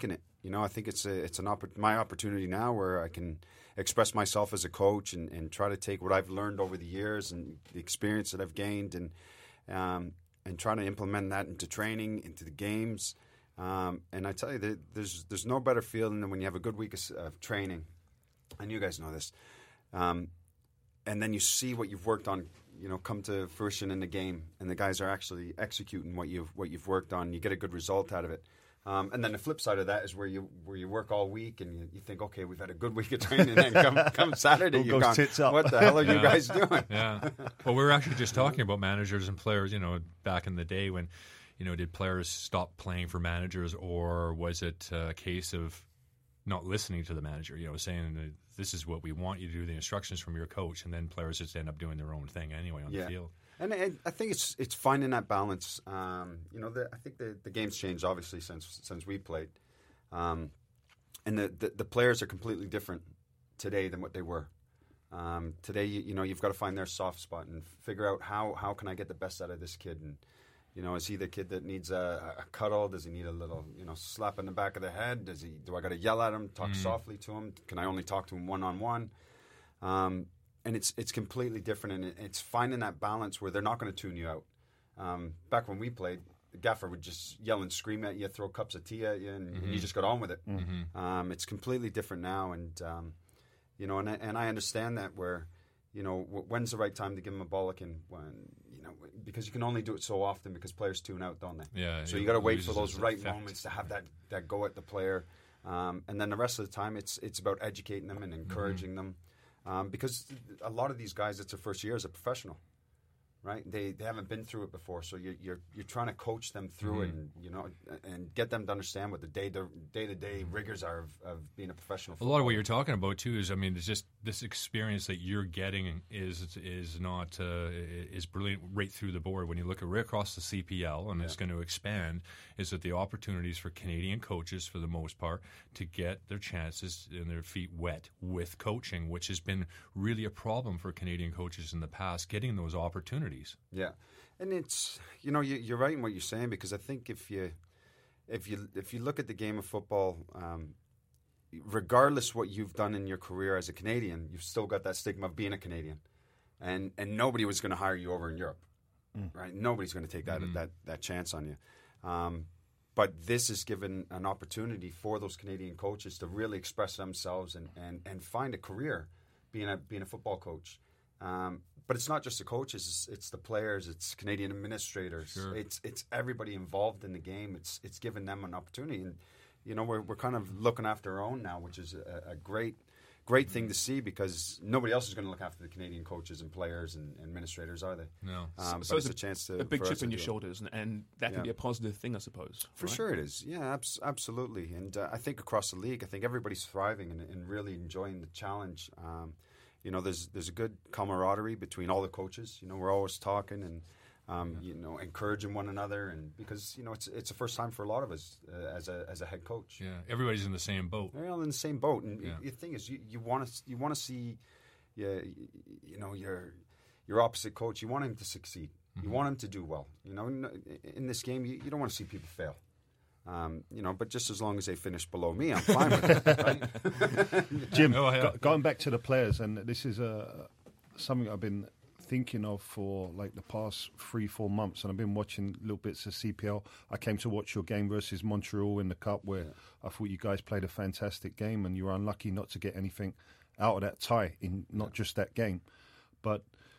You know, I think it's a it's an oppor- my opportunity now where I can express myself as a coach and, and try to take what I've learned over the years and the experience that I've gained and um, and trying to implement that into training, into the games. Um, and I tell you, there, there's there's no better feeling than when you have a good week of, of training, and you guys know this. Um, and then you see what you've worked on, you know, come to fruition in the game, and the guys are actually executing what you've what you've worked on. You get a good result out of it. Um, and then the flip side of that is where you where you work all week and you, you think, okay, we've had a good week of training, and then come, come Saturday, you've gone, what the hell are yeah. you guys doing? Yeah. Well, we were actually just talking about managers and players, you know, back in the day when, you know, did players stop playing for managers, or was it a case of not listening to the manager, you know, saying this is what we want you to do, the instructions from your coach, and then players just end up doing their own thing anyway on yeah. the field. And, and I think it's it's finding that balance. Um, you know, the, I think the, the game's changed obviously since since we played, um, and the, the the players are completely different today than what they were. Um, today, you, you know, you've got to find their soft spot and figure out how how can I get the best out of this kid. And you know, is he the kid that needs a, a cuddle? Does he need a little, you know, slap in the back of the head? Does he? Do I got to yell at him? Talk mm. softly to him? Can I only talk to him one on one? And it's it's completely different, and it's finding that balance where they're not going to tune you out. Um, back when we played, the gaffer would just yell and scream at you, throw cups of tea at you, and, mm-hmm. and you just got on with it. Mm-hmm. Um, it's completely different now, and um, you know, and I, and I understand that where, you know, when's the right time to give them a bollock, when, you know, because you can only do it so often because players tune out, don't they? Yeah. So you got to wait for those right effect. moments to have that, that go at the player, um, and then the rest of the time, it's it's about educating them and encouraging mm-hmm. them. Um, because a lot of these guys, it's their first year as a professional, right? They they haven't been through it before, so you're you're, you're trying to coach them through mm-hmm. it, and you know, and get them to understand what the day the day to day rigors are of, of being a professional footballer. A lot of what you're talking about too is, I mean, it's just this experience that you're getting is is not uh, is brilliant right through the board. When you look at right across the C P L, and yeah. it's going to expand, is that the opportunities for Canadian coaches, for the most part, to get their chances and their feet wet with coaching, which has been really a problem for Canadian coaches in the past, getting those opportunities. Yeah, and it's, you know, you, you're right in what you're saying, because I think if you if you if you look at the game of football, um, regardless what you've done in your career as a Canadian, you've still got that stigma of being a Canadian, and and nobody was going to hire you over in Europe, mm. right? Nobody's going to take that mm-hmm. that that chance on you. Um, but this is given an opportunity for those Canadian coaches to really express themselves and, and, and find a career being a being a football coach. Um, but it's not just the coaches; it's, it's the players, it's Canadian administrators, sure. it's it's everybody involved in the game. It's it's given them an opportunity, and you know we're we're kind of looking after our own now, which is a, a great great thing to see, because nobody else is going to look after the Canadian coaches and players and administrators, are they? No. Um, so but it's it's a chance to a big for chip us to on your do it. shoulders, and, and that can Yeah. be a positive thing, I suppose. For right? sure it is. Yeah, abs- absolutely. And uh, I think across the league, I think everybody's thriving and, and really enjoying the challenge. Um, you know, there's there's a good camaraderie between all the coaches. You know, we're always talking and, um, yeah. you know, encouraging one another. And because, you know, it's it's the first time for a lot of us uh, as a as a head coach. Yeah, everybody's in the same boat. They're all in the same boat. And Yeah. the thing is, you, you want to you want to see, yeah, you know, your your opposite coach. You want him to succeed. You want him to do well. You know, in, in this game, you, you don't want to see people fail. Um, you know, but just as long as they finish below me, I'm fine with it. Right? Jim, Oh, yeah. go, going back to the players, and this is uh, something I've been thinking of for like the past three, four months, and I've been watching little bits of C P L. I came to watch your game versus Montreal in the Cup, where yeah. I thought you guys played a fantastic game, and you were unlucky not to get anything out of that tie in not yeah. just that game, but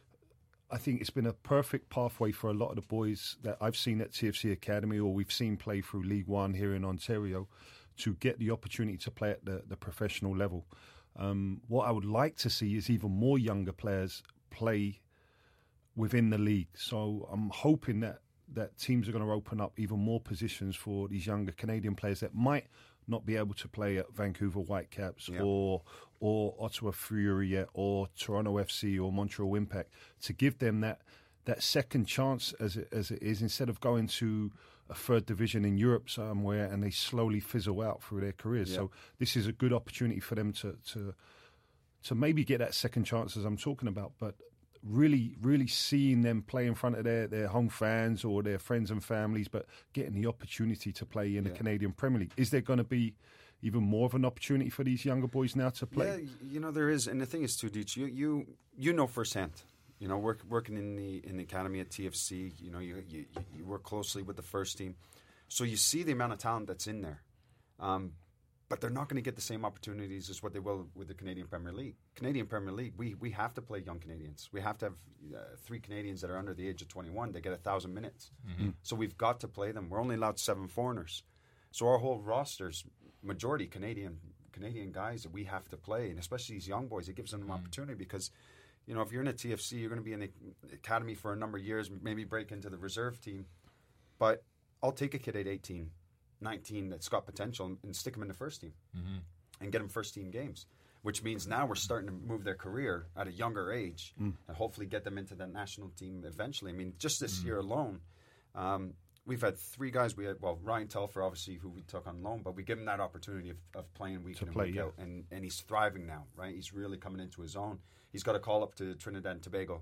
I think it's been a perfect pathway for a lot of the boys that I've seen at T F C Academy, or we've seen play through League One here in Ontario, to get the opportunity to play at the, the professional level. Um, what I would like to see is even more younger players play within the league. So I'm hoping that, that teams are going to open up even more positions for these younger Canadian players that might not be able to play at Vancouver Whitecaps yep. or or Ottawa Fury yet, or Toronto F C or Montreal Impact, to give them that that second chance as it, as it is, instead of going to a third division in Europe somewhere and they slowly fizzle out through their careers. Yep. So this is a good opportunity for them to, to to maybe get that second chance as I'm talking about, but really, really seeing them play in front of their, their home fans or their friends and families, but getting the opportunity to play in yeah. the Canadian Premier League. Is there going to be even more of an opportunity for these younger boys now to play? Yeah, you know there is, and the thing is too, Deech, you you you know firsthand. You know, work, working in the in the academy at T F C, you know, you, you you work closely with the first team, so you see the amount of talent that's in there. Um, but they're not going to get the same opportunities as what they will with the Canadian Premier League. Canadian Premier League, we we have to play young Canadians. We have to have uh, three Canadians that are under the age of twenty-one. They get a thousand minutes, mm-hmm. so we've got to play them. We're only allowed seven foreigners, so our whole roster's majority Canadian Canadian guys that we have to play, and especially these young boys. It gives them an mm-hmm. opportunity because, you know, if you're in a T F C, you're going to be in the academy for a number of years, maybe break into the reserve team. But I'll take a kid at eighteen, nineteen that's got potential and stick him in the first team mm-hmm. and get him first team games, which means now we're starting to move their career at a younger age mm. and hopefully get them into the national team eventually. I mean, just this mm. year alone, um, we've had three guys. We had, well, Ryan Telfer, obviously, who we took on loan, but we give him that opportunity of, of playing week in and week yeah. out. And, and he's thriving now, right? He's really coming into his own. He's got a call up to Trinidad and Tobago.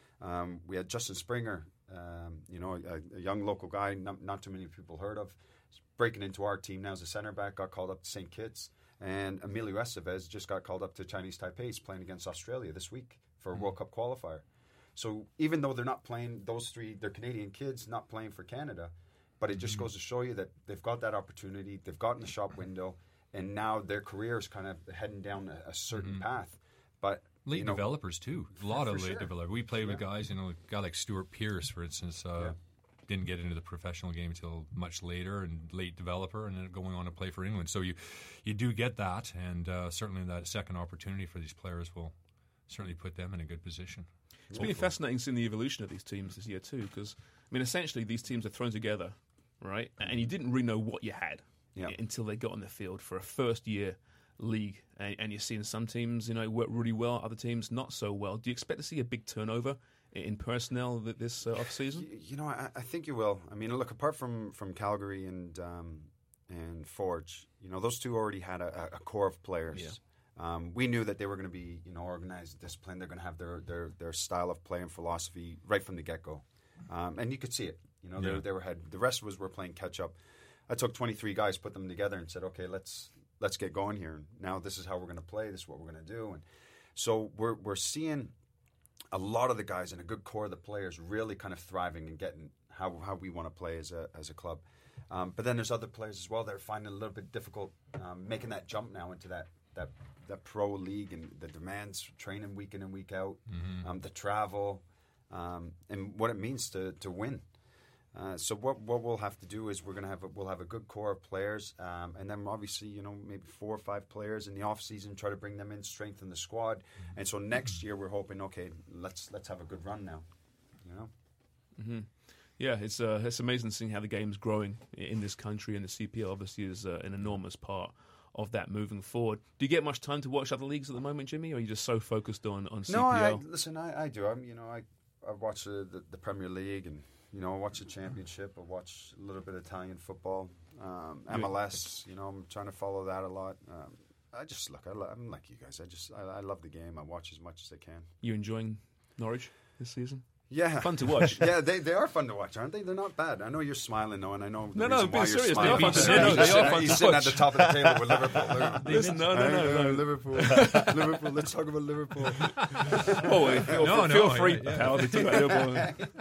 Um, we had Justin Springer, um, you know, a, a young local guy, not, not too many people heard of, he's breaking into our team now as a center back, got called up to Saint Kitts. And Emilio Estevez just got called up to Chinese Taipei. He's playing against Australia this week for a mm-hmm. World Cup qualifier. So even though they're not playing, those three, they're Canadian kids, not playing for Canada, but it just mm-hmm. goes to show you that they've got that opportunity, they've gotten the shop window, and now their career is kind of heading down a, a certain mm-hmm. path. But late you know, developers too. A lot of late sure. developers. We played yeah. with guys, you know, a guy like Stuart Pearce, for instance, uh, yeah. didn't get into the professional game until much later, and late developer, and then going on to play for England. So you, you do get that, and uh, certainly that second opportunity for these players will certainly put them in a good position. It's been fascinating seeing the evolution of these teams this year too, because I mean, essentially these teams are thrown together, right? And you didn't really know what you had yeah. until they got on the field for a first year league, and, and you're seeing some teams, you know, work really well, other teams not so well. Do you expect to see a big turnover in personnel this uh, off season? You, you know, I, I think you will. I mean, look, apart from, from Calgary and um, and Forge, you know, those two already had a, a core of players. Yeah. Um, we knew that they were going to be, you know, organized, disciplined. They're going to have their, their, their style of play and philosophy right from the get go, um, and you could see it. You know, yeah. they, they were had the rest of us were playing catch up. I took twenty-three guys, put them together, and said, okay, let's. Let's get going here. Now this is how we're going to play. This is what we're going to do. And so we're we're seeing a lot of the guys and a good core of the players really kind of thriving and getting how, how we want to play as a as a club. Um, but then there's other players as well that are finding it a little bit difficult um, making that jump now into that that that pro league and the demands, training week in and week out, mm-hmm. um, the travel, um, and what it means to to win. Uh, so what what we'll have to do is we're gonna have a, we'll have a good core of players, um, and then obviously you know maybe four or five players in the off season, try to bring them in, strengthen the squad, mm-hmm. and so next year we're hoping okay let's let's have a good run now, you know. Mm-hmm. Yeah, it's uh, it's amazing seeing how the game's growing in this country, and the C P L obviously is uh, an enormous part of that moving forward. Do you get much time to watch other leagues at the moment, Jimmy, or are you just so focused on on C P L? No, I, listen, I, I do. I'm you know I I watch the, the, the Premier League and. You know, I watch the Championship. I watch a little bit of Italian football, um, M L S. You know, I'm trying to follow that a lot. Um, I just look. I lo- I'm like you guys. I just I, I love the game. I watch as much as I can. You enjoying Norwich this season? Yeah, fun to watch. yeah, they they are fun to watch, aren't they? They're not bad. I know you're smiling though, and I know the no, no, why being serious. Smiling. They are fun to watch. They are fun He's to sitting watch. at the top of the table with Liverpool. Listen, no, no, no, no, no. Liverpool, Liverpool. Let's talk about Liverpool. oh, if, feel, no, feel no, free, yeah, yeah. pal. To talk about Liverpool.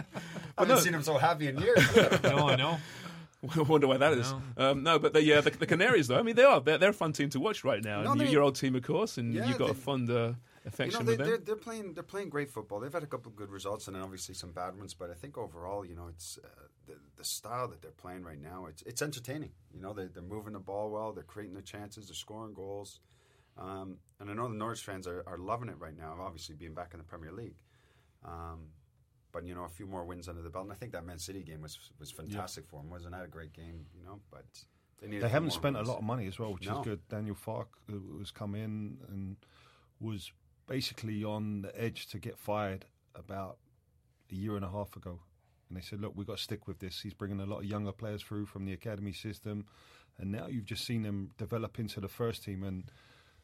I haven't no. seen him so happy in years. no, I know. I wonder why that is. No, um, no but the, yeah, the, the Canaries, though, I mean, they are. They're, they're a fun team to watch right now. No, and your old team, of course, and yeah, you've got they, a fond uh, affection you know, they, with them. They're, they're, playing, they're playing great football. They've had a couple of good results and then obviously some bad ones, but I think overall, you know, it's uh, the, the style that they're playing right now, it's it's entertaining. You know, they, they're moving the ball well, they're creating the chances, they're scoring goals. Um, and I know the Norwich fans are, are loving it right now, obviously being back in the Premier League. Um, But, you know, a few more wins under the belt. And I think that Man City game was was fantastic yeah. for them. Wasn't that a great game, you know? But they, they haven't spent wins. a lot of money as well, which no. is good. Daniel Farke was come in and was basically on the edge to get fired about a year and a half ago. And they said, look, we've got to stick with this. He's bringing a lot of younger players through from the academy system. And now you've just seen them develop into the first team. And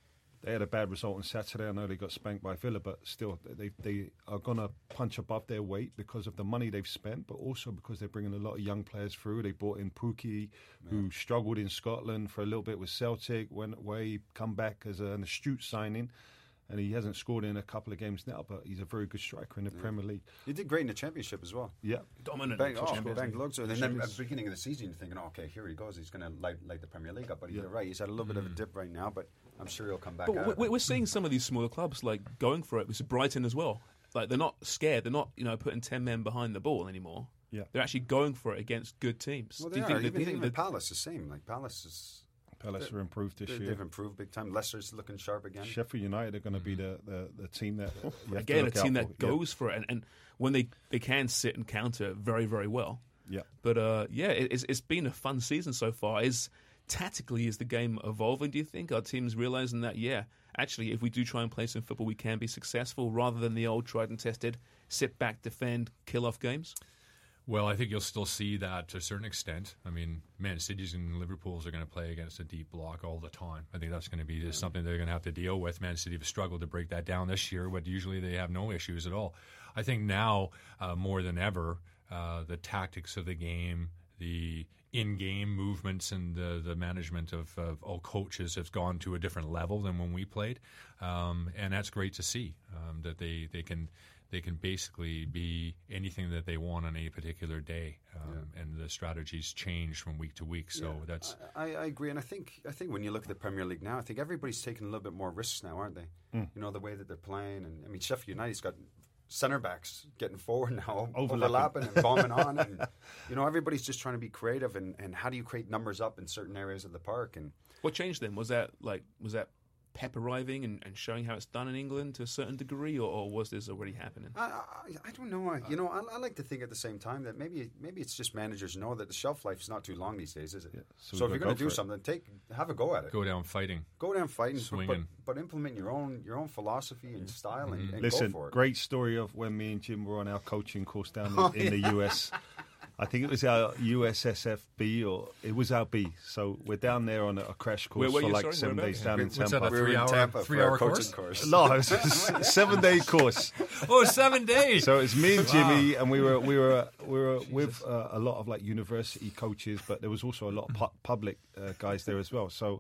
they had a bad result on Saturday. I know they got spanked by Villa, but still, they they are going to punch above their weight because of the money they've spent, but also because they're bringing a lot of young players through. They brought in Pukki, yeah. who struggled in Scotland for a little bit with Celtic, went away, come back as an astute signing. And he hasn't scored in a couple of games now, but he's a very good striker in the yeah. Premier League. He did great in the Championship as well. Yeah. Dominant. Bang, oh, bang loads. And then at the beginning of the season, you're thinking, oh, okay, here he goes. He's going to light, light the Premier League up. But yeah. you're right. He's had a little mm. bit of a dip right now, but I'm sure he'll come back but out. We're, we're seeing some of these smaller clubs like going for it. This is Brighton as well. Like they're not scared. They're not, you know, putting ten men behind the ball anymore. Yeah. They're actually going for it against good teams. Well, they are. Even, even the Palace the same. Like Palace is... Palace are improved this they, year. They've improved big time. Leicester's looking sharp again. Sheffield United are going to be the, the, the team that you again have to a team that for. goes yeah. for it, and, and when they, they can sit and counter very very well. Yeah, but uh, yeah, it, it's it's been a fun season so far. Is tactically is the game evolving? Do you think our teams realizing that yeah, actually, if we do try and play some football, we can be successful rather than the old tried and tested sit back, defend, kill off games? Well, I think you'll still see that to a certain extent. I mean, Man City's and Liverpool's are going to play against a deep block all the time. I think that's going to be just something they're going to have to deal with. Man City have struggled to break that down this year, but usually they have no issues at all. I think now, uh, more than ever, uh, the tactics of the game, the in-game movements and the, the management of, of all coaches has gone to a different level than when we played. Um, and that's great to see, um, that they, they can... They can basically be anything that they want on a particular day, um, yeah. and the strategies change from week to week. So yeah, that's I, I agree, and I think I think when you look at the Premier League now, I think everybody's taking a little bit more risks now, aren't they? Mm. You know, the way that they're playing, and I mean, Sheffield United's got centre backs getting forward now, overlapping, overlapping and bombing on, and you know, everybody's just trying to be creative, and, and how do you create numbers up in certain areas of the park? And what changed then? Was that like was that? Pep arriving and, and showing how it's done in England to a certain degree, or, or was this already happening? I, I, I don't know. I, you know, I, I like to think at the same time that maybe maybe it's just managers know that the shelf life is not too long these days, is it? Yeah, so, so if you're going to do something, take have a go at it. Go down fighting. Go down fighting, swinging, but, but implement your own your own philosophy and style, and, mm-hmm. and Listen, go for it. Great story of when me and Jim were on our coaching course down in, oh, in yeah. the U S. I think it was our U S S F B, or it was our B. So we're down there on a, a crash course where, where for like sorry, seven days down in What's Tampa. That, a three we hour, Tampa three hour course? course? No, it was a seven day course. Oh, seven days. So it's me and Jimmy, wow. and we were we were we were Jesus. with uh, a lot of like university coaches, but there was also a lot of pu- public uh, guys there as well. So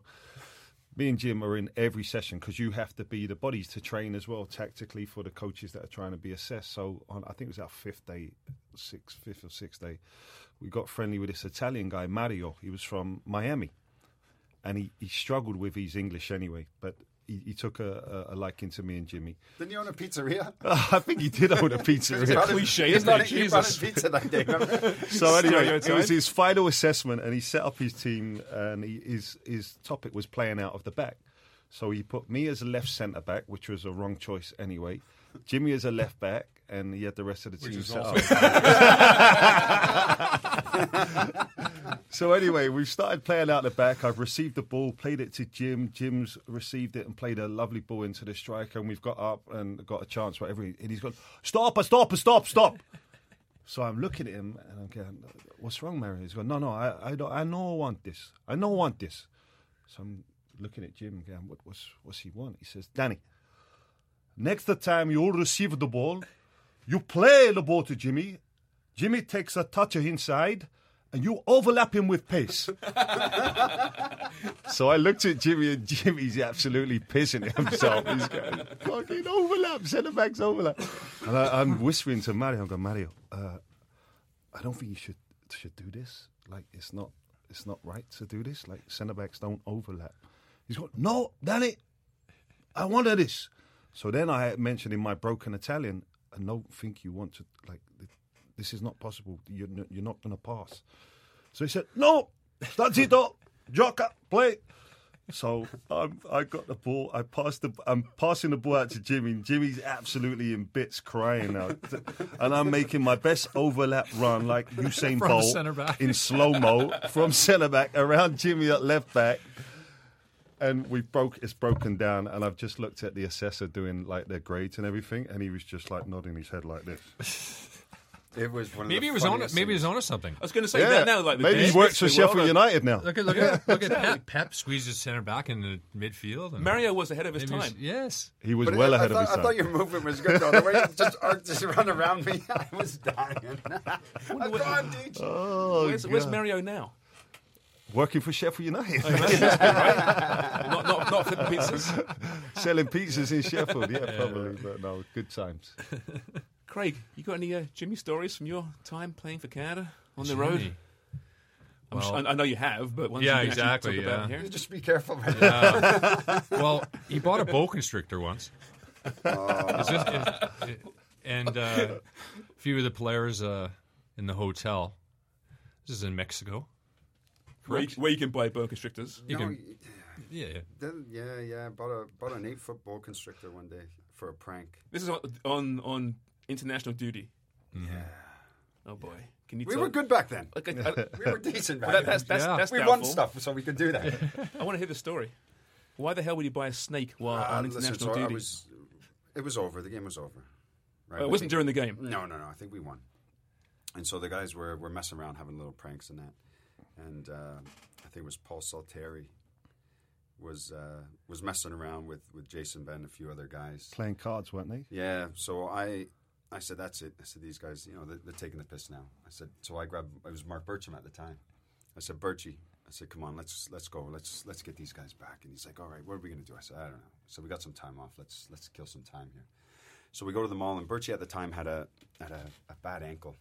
me and Jim are in every session because you have to be the bodies to train as well tactically for the coaches that are trying to be assessed. So on, I think it was our fifth day, sixth, fifth or sixth day, we got friendly with this Italian guy, Mario. He was from Miami, and he, he struggled with his English anyway, but he, he took a, a, a liking to me and Jimmy. Didn't he own a pizzeria? I think he did own a pizzeria. Cliche, isn't it? He brought his pizza that day, remember? So anyway, it was his final assessment, and he set up his team, and he, his his topic was playing out of the back. So he put me as a left centre back, which was a wrong choice anyway. Jimmy as a left back, and he had the rest of the team set up. So anyway, we've started playing out the back. I've received the ball, played it to Jim. Jim's received it and played a lovely ball into the striker, and we've got up and got a chance. Whatever, and he's gone, stop, stop, stop, stop. So I'm looking at him and I'm going, what's wrong, Mario? He's going, no, no, I, I don't, I know I want this. I know I want this. So I'm looking at Jim and going, what, what's, what's he want? He says, Danny, next time you receive the ball, you play the ball to Jimmy. Jimmy takes a touch inside, and you overlap him with pace. So I looked at Jimmy, and Jimmy's absolutely pissing himself. He's going, fucking overlap, centre-backs overlap. And I, I'm whispering to Mario, I'm going, Mario, uh, I don't think you should should do this. Like, it's not it's not right to do this. Like, centre-backs don't overlap. He's going, no, Danny, I wanted this. So then I mentioned in my broken Italian, I don't think you want to, like, this is not possible. You're, you're not going to pass. So he said, no, Stanzito, gioca, play. So um, I got the ball. I passed the. I'm passing the ball out to Jimmy. And Jimmy's absolutely in bits, crying now, and I'm making my best overlap run, like Usain Bolt in slow mo from centre back around Jimmy at left back. And we broke. It's broken down, and I've just looked at the assessor doing like their grades and everything, and he was just like nodding his head like this. It was one of Maybe the he was on. funniest Maybe he was things. onto something. I was going to say Yeah, that now. Like the maybe he Dave works for Mixer, well Sheffield done. United now. Look at look at look at Pep. Pep squeezes center back in the midfield. And Mario was ahead of his maybe time. he's- Yes. He was But well I, ahead I thought, of his I time. thought your movement was good though. The way you just arced just run around me, I was dying. I'm gone, Deej. Oh, Where's, where's God. Mario now? Working for Sheffield United. not, not, not flipping pizzas. Selling pizzas in Sheffield, yeah, probably. But no, good times. Craig, you got any uh, Jimmy stories from your time playing for Canada on the road? Jimmy. I'm Well- sh- I, I know you have, but ones Yeah, you can actually exactly, talk about yeah. here. Just be careful. Man. Uh, well, he bought a boa constrictor once. It's just- it- it- and uh, a few of the players uh, in the hotel. This is in Mexico. Where you, where you can buy boa constrictors. You No, can, yeah, yeah. then, yeah, yeah. Bought a bought an eight foot ball constrictor one day for a prank. This is on on, on international duty. Yeah, Oh boy, can you? we tell? were good back then. Like, I, I, We were decent back well, that, then. that's that's Yeah. that's we doubtful. won stuff, so we could do that. I want to hear the story. Why the hell would you buy a snake while Uh, on listen, international so I duty? was, it was over. The game was over. Right? Oh, it I wasn't think- during the game. No, no, no. I think we won. And so the guys were, were messing around, having little pranks and that. And uh, I think it was Paul Salteri was uh, was messing around with, with Jason Ben and a few other guys. Playing cards, weren't they? Yeah. So I I said, that's it. I said, these guys, you know, they're, they're taking the piss now. I said, so I grabbed, it was Mark Bircham at the time. I said, Birchie, I said, come on, let's let's go. Let's let's get these guys back. And he's like, all right, what are we going to do? I said, I don't know. So we got some time off. Let's let's kill some time here. So we go to the mall, and Birchie at the time had a had a, a bad ankle.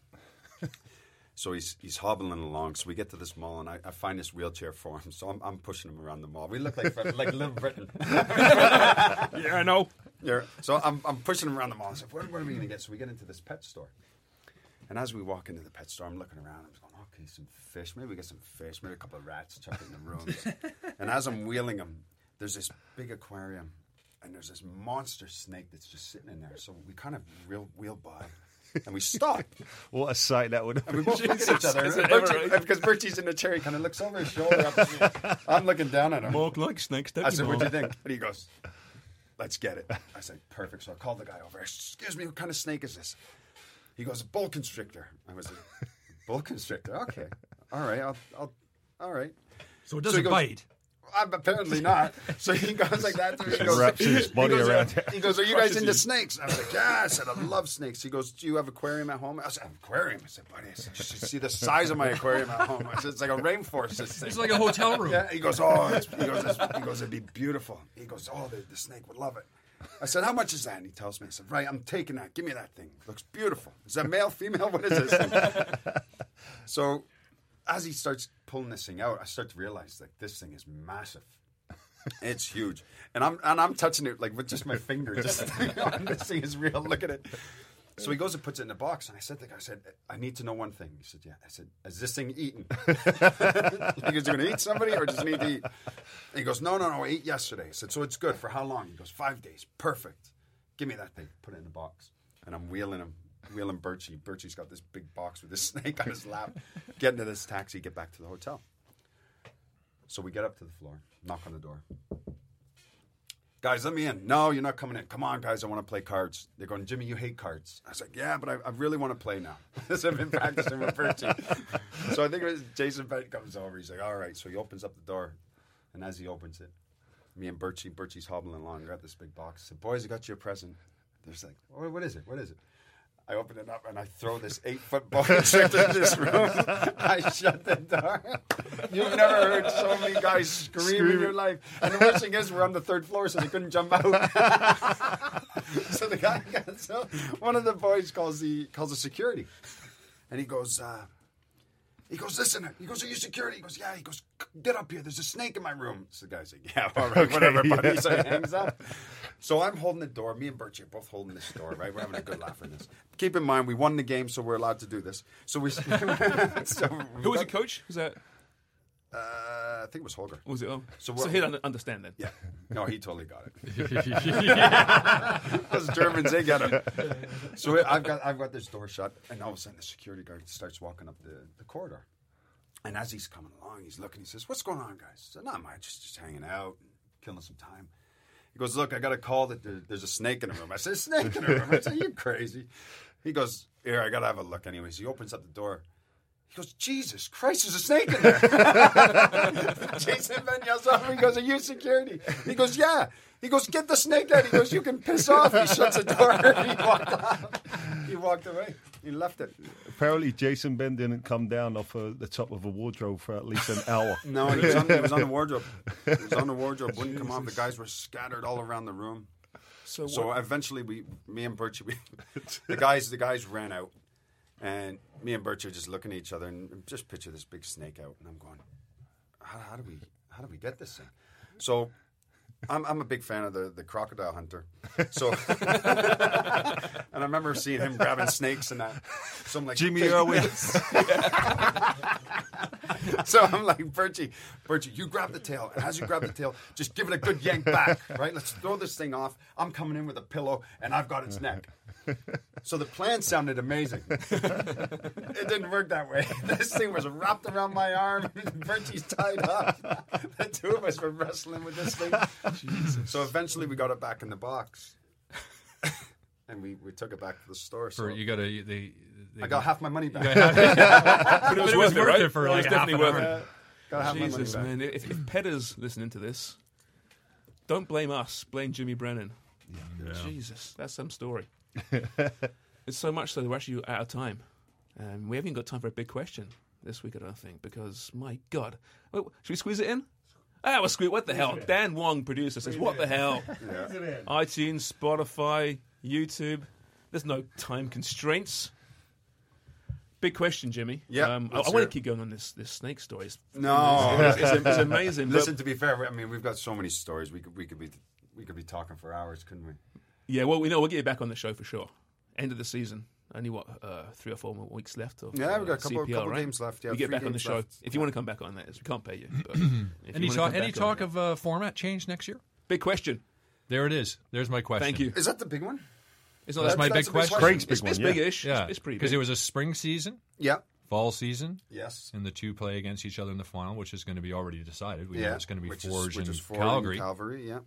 So he's he's hobbling along. So we get to this mall, and I, I find this wheelchair for him. So I'm, I'm pushing him around the mall. We look like like Little Britain. Yeah, I know. Yeah. So I'm I'm pushing him around the mall. I said, what, what are we going to get? So we get into this pet store. And as we walk into the pet store, I'm looking around. I'm going, okay, some fish. Maybe we get some fish. Maybe a couple of rats. Chuck it in the rooms. And as I'm wheeling them, there's this big aquarium. And there's this monster snake that's just sitting in there. So we kind of wheel, wheel by. And we stop. What a sight that would have And we been. both look at each other. Is And it ever Bertie- right? because Bertie's in the chair, he kind of looks over his shoulder. Up at me. I'm looking down at him. Mark like snakes, don't I you, said, Mark? what do you think? And he goes, let's get it. I said, perfect. So I called the guy over. Excuse me, what kind of snake is this? He goes, a bull constrictor. I was like, bull constrictor? Okay. All right. I'll, I'll, all right. So it So doesn't he goes- bite. I'm apparently not. So he goes like that to me. He goes, Wraps his he body goes, around it. He goes, are you guys Crushes into you. snakes? I was like, yeah. I said, I love snakes. He goes, do you have aquarium at home? I said, aquarium? I said, buddy, I said, you should see the size of my aquarium at home. I said, it's like a rainforest. This thing. It's like a hotel room. Yeah, he goes, oh, it's, he goes, it's, he goes, it'd be beautiful. He goes, oh, the, the snake would love it. I said, how much is that? And he tells me, I said, right, I'm taking that. Give me that thing. It looks beautiful. Is that male, female? What is this? So as he starts pulling this thing out, I start to realize like this thing is massive. It's huge. And I'm and I'm touching it like with just my finger. Just this thing is real. Look at it. So he goes and puts it in a box, and I said to the guy, I said, I need to know one thing. He said, yeah. I said, is this thing eaten? Like, is it going to eat somebody, or does it need to eat? And he goes, no, no, no, I ate yesterday. I said, so it's good. For how long? He goes, five days. Perfect. Give me that thing. Put it in the box. And I'm wheeling him, wheeling Birchie. Birchie's got this big box with this snake on his lap. Get into this taxi, get back to the hotel. So we get up to the floor, knock on the door. Guys, let me in. No, you're not coming in. Come on, guys, I want to play cards. They're going, Jimmy, you hate cards. I was like, yeah, but I, I really want to play now. So I've been practicing with Birchie. So I think it was Jason Bennett comes over. He's like, all right. So he opens up the door. And as he opens it, me and Birchie, Birchie's hobbling along. I got this big box. I said, boys, I got you a present. There's like, oh, what is it? What is it? I open it up and I throw this eight-foot ball constrictor in this room. I shut the door. You've never heard so many guys scream in your life. And the worst thing is, we're on the third floor, so they couldn't jump out. So the guy, so one of the boys calls the calls the security, and he goes, uh, he goes, listen. He goes, are you security? He goes, yeah. He goes, get up here. There's a snake in my room. So the guy's like, yeah, all right, Okay, whatever, buddy. yeah. So he hangs up. So I'm holding the door. Me and Birchie are both holding this door, right? We're having a good laugh in this. Keep in mind, we won the game, so we're allowed to do this. So we. so Who was your coach? Was that? Uh, I think it was Holger. Was it? Oh, So so, we're- he'd un- understand then. Yeah. No, he totally got it. Those Germans, they get it. So I've got I've got this door shut, and all of a sudden the security guard starts walking up the, the corridor. And as he's coming along, he's looking. He says, "What's going on, guys?" I said, "Not much, just, just hanging out, killing some time." He goes, "Look, I got a call that there, there's a snake in the room." I said, "A snake in the room?" I said, "You crazy?" He goes, here, I got to have a look anyways. He opens up the door. He goes, Jesus Christ, there's a snake in there. Jason Ben yells over. He goes, are you security? He goes, yeah. He goes, get the snake out. He goes, you can piss off. He shuts the door. He walked off. He walked away. He left it. Apparently, Jason Ben didn't come down off uh, the top of a wardrobe for at least an hour. No, he was on, he was on the wardrobe. He was on the wardrobe. Wouldn't come off. The guys were scattered all around the room. So, so eventually, we, me and Birchie, we, the guys, the guys ran out. And me and Birch are just looking at each other and just picture this big snake out. And I'm going, how, how do we how do we get this thing? So I'm I'm a big fan of the, the crocodile hunter. So and I remember seeing him grabbing snakes and that. So I'm like, Jimmy Irwin. So I'm like, Birchie, Birchie, you grab the tail. And as you grab the tail, just give it a good yank back, right? Let's throw this thing off. I'm coming in with a pillow, and I've got its neck. So the plan sounded amazing. It didn't work that way. This thing was wrapped around my arm, and Birchie's tied up. The two of us were wrestling with this thing. Jesus. So eventually we got it back in the box. And we, we took it back to the store. So For, you got to... They, they, I got half my money back. But it was worth it, right? it for It was like half definitely an worth hour. it. Got half Jesus, my money back. man. If, if Petters listening to this, don't blame us. Blame Jimmy Brennan. Yeah. Jesus, that's some story. It's so much so that we're actually out of time. Um, we haven't even got time for a big question this week, I don't think, because, my God. Oh, should we squeeze it in? Ah, we'll squeeze What the hell? Dan Wong, producer, says, what the hell? Yeah. iTunes, Spotify, YouTube. There's no time constraints. Big question, Jimmy. Yeah, um, I, I let's want hear to it. keep going on this this snake story. It's, No. it's, it's, it's amazing. but- Listen, to be fair, I mean, we've got so many stories. We could we could be we could be talking for hours, couldn't we? Yeah, well, we know we'll get you back on the show for sure. End of the season. Only, what, uh, three or four more weeks left of Yeah, uh, we've got a couple, C P L, couple right? games left. Yeah, you get three back on the games show. left. If you want to come back on that, we can't pay you. But if Any you wanna talk, come any back talk on, of uh, format change next year? Big question. There it is. There's my question. Thank you. Is that the big one? It's not That's that my that's big a big question. question. Craig's big It's, one, it's yeah. big-ish. Yeah, It's, it's pretty because big. it was a spring season, Yeah. fall season, Yes. and the two play against each other in the final, which is going to be already decided. We know Yeah. it's going to be which is, Forge which and is Forge Calgary. And Calgary, yeah.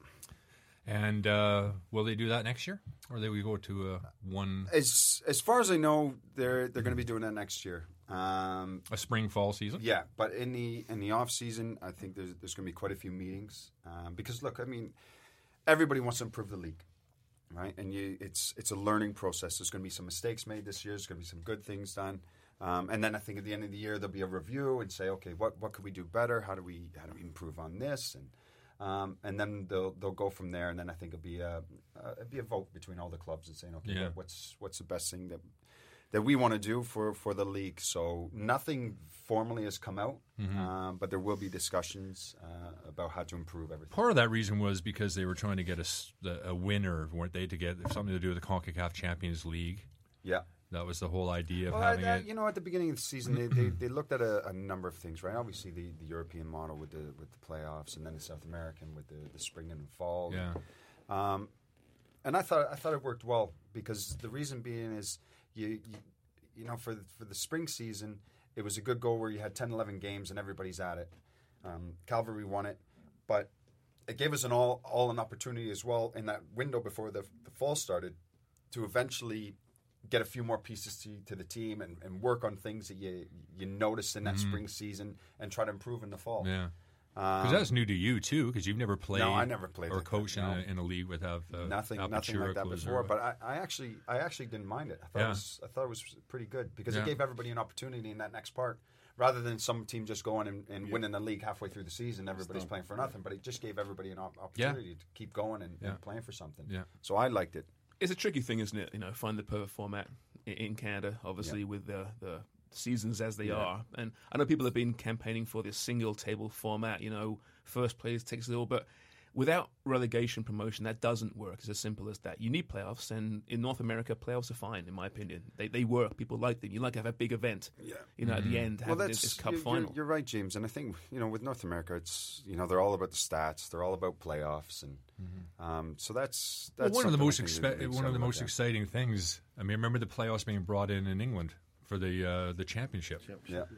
And uh, will they do that next year, or they we go to uh, one As as far as I know, they're they're going to be doing that next year. Um, a spring fall season? yeah, but in the in the off season, I think there's there's going to be quite a few meetings um, because look, I mean, everybody wants to improve the league, right? And you, it's it's a learning process. There's going to be some mistakes made this year. There's going to be some good things done, um, and then I think at the end of the year there'll be a review and say, okay, what what could we do better? How do we how do we improve on this? And Um, and then they'll they'll go from there, and then I think it'll be a uh, it'll be a vote between all the clubs and saying, okay, Yeah. what, what's what's the best thing that that we want to do for, for the league. So nothing formally has come out, Mm-hmm. um, but there will be discussions uh, about how to improve everything. Part of that reason was because they were trying to get a, s- a winner, weren't they, to get something to do with the CONCACAF Champions League. Yeah. That was the whole idea of Well, having I- I- it. you know, at the beginning of the season, they, they, they looked at a, a number of things, right? Obviously, the, the European model with the with the playoffs, and then the South American with the, the spring and fall. Yeah. Um, and I thought I thought it worked well because the reason being is you you, you know for the, for the spring season it was a good goal where you had ten, eleven games and everybody's at it. Um, Calgary won it, but it gave us an all all an opportunity as well in that window before the, the fall started to eventually get a few more pieces to, to the team and, and work on things that you you noticed in that Mm-hmm. spring season and try to improve in the fall. Yeah. Um, Because that's new to you, too, because you've never played No, I never played or like that, coached in, no. a, in a league without uh, nothing, nothing Apertura like that Closure. before. But I, I actually, I actually didn't mind it. I thought Yeah. it was, I thought it was pretty good because Yeah. it gave everybody an opportunity in that next part, rather than some team just going and, and winning the league halfway through the season. Everybody's playing for nothing, but it just gave everybody an op- opportunity to keep going and, Yeah. and playing for something. Yeah. So I liked it. It's a tricky thing, isn't it? You know, find the perfect format in, in Canada, obviously, with the, the seasons as they are. And I know people have been campaigning for this single table format, you know, first place takes it all. But without relegation promotion, that doesn't work. It's as simple as that. You need playoffs. And in North America, playoffs are fine, in my opinion. They they work. People like them. You like to have a big event, Yeah. you know, at the end, have Well, this, that's this cup you're, final. You're, you're right, James. And I think you know with North America, it's you know they're all about the stats. They're all about playoffs, and um, so that's Well, that's one of the something I most think expe- that makes one of it the about most that. exciting things. I mean, remember the playoffs being brought in in England for the uh, the championship. Yeah.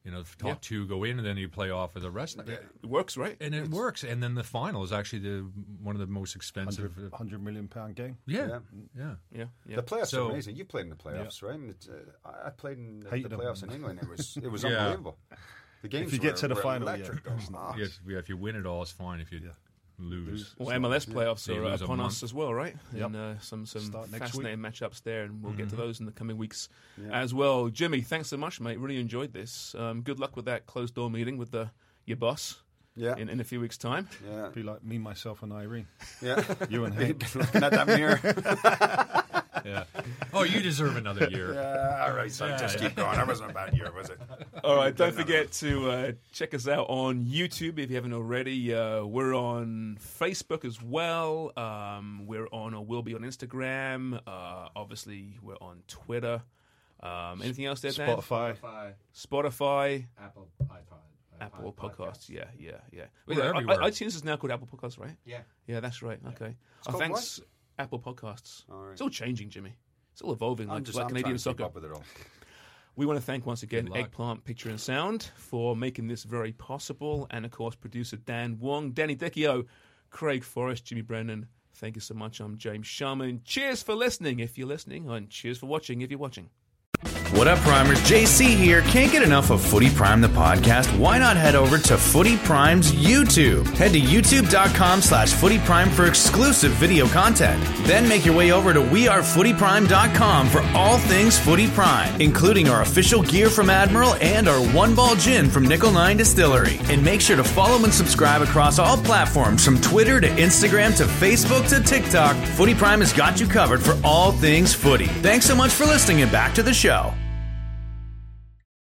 You know, the top Yeah. two go in, and then you play off of the rest. It works, right? And it works. And then the final is actually the one of the most expensive. one hundred million pound game. Yeah, Yeah. yeah. Yeah, yeah. The playoffs So- are amazing. You played in the playoffs, right? And it's, uh, I I played in the, Hated the them. playoffs in England. It was it was Yeah. unbelievable. The games If you get were- to the were final, electric, yeah. though. Ah, If, yeah, if you win it all, it's fine. If you lose, Well, M L S playoffs They are lose a upon month. us as well, right? Yep. And uh, some some Start next fascinating matchups there, and we'll get to those in the coming weeks Yeah. as well. Jimmy, thanks so much, mate. Really enjoyed this. Um, good luck with that closed door meeting with the your boss Yeah, in, in a few weeks' time. yeah, Be like me, myself, and Irene. yeah. You and Hank. Looking at that mirror. yeah. Oh, you deserve another year. Yeah, all right, son, just keep going. That wasn't a bad year, was it? All right, don't forget to uh, check us out on YouTube if you haven't already. Uh, we're on Facebook as well. Um, we're on or will be on Instagram. Uh, obviously, we're on Twitter. Um, anything else there, Dan? Spotify. Spotify, Spotify, Apple, iPod, Apple iPod Podcasts. Yeah, yeah, yeah. We're Wait, I- everywhere. I- iTunes is now called Apple Podcasts, right? Yeah. Yeah, that's right. Okay. Oh, called thanks, Apple Podcasts. All right. It's all changing, Jimmy. It's all evolving, I'm like, just like I'm Canadian trying to keep soccer. up with it all. We want to thank once again Good luck. Eggplant Picture and Sound for making this very possible, and of course producer Dan Wong, Danny Dicchio, Craig Forrest, Jimmy Brennan. Thank you so much. I'm James Sharman. Cheers for listening if you're listening, and cheers for watching if you're watching. What up, Primers? J C here. Can't get enough of Footy Prime, the podcast? Why not head over to Footy Prime's YouTube? Head to youtube.com slash Footy Prime for exclusive video content. Then make your way over to we are footy prime dot com for all things Footy Prime, including our official gear from Admiral and our One Ball Gin from Nickel nine Distillery. And make sure to follow and subscribe across all platforms from Twitter to Instagram to Facebook to TikTok. Footy Prime has got you covered for all things footy. Thanks so much for listening, and back to the show.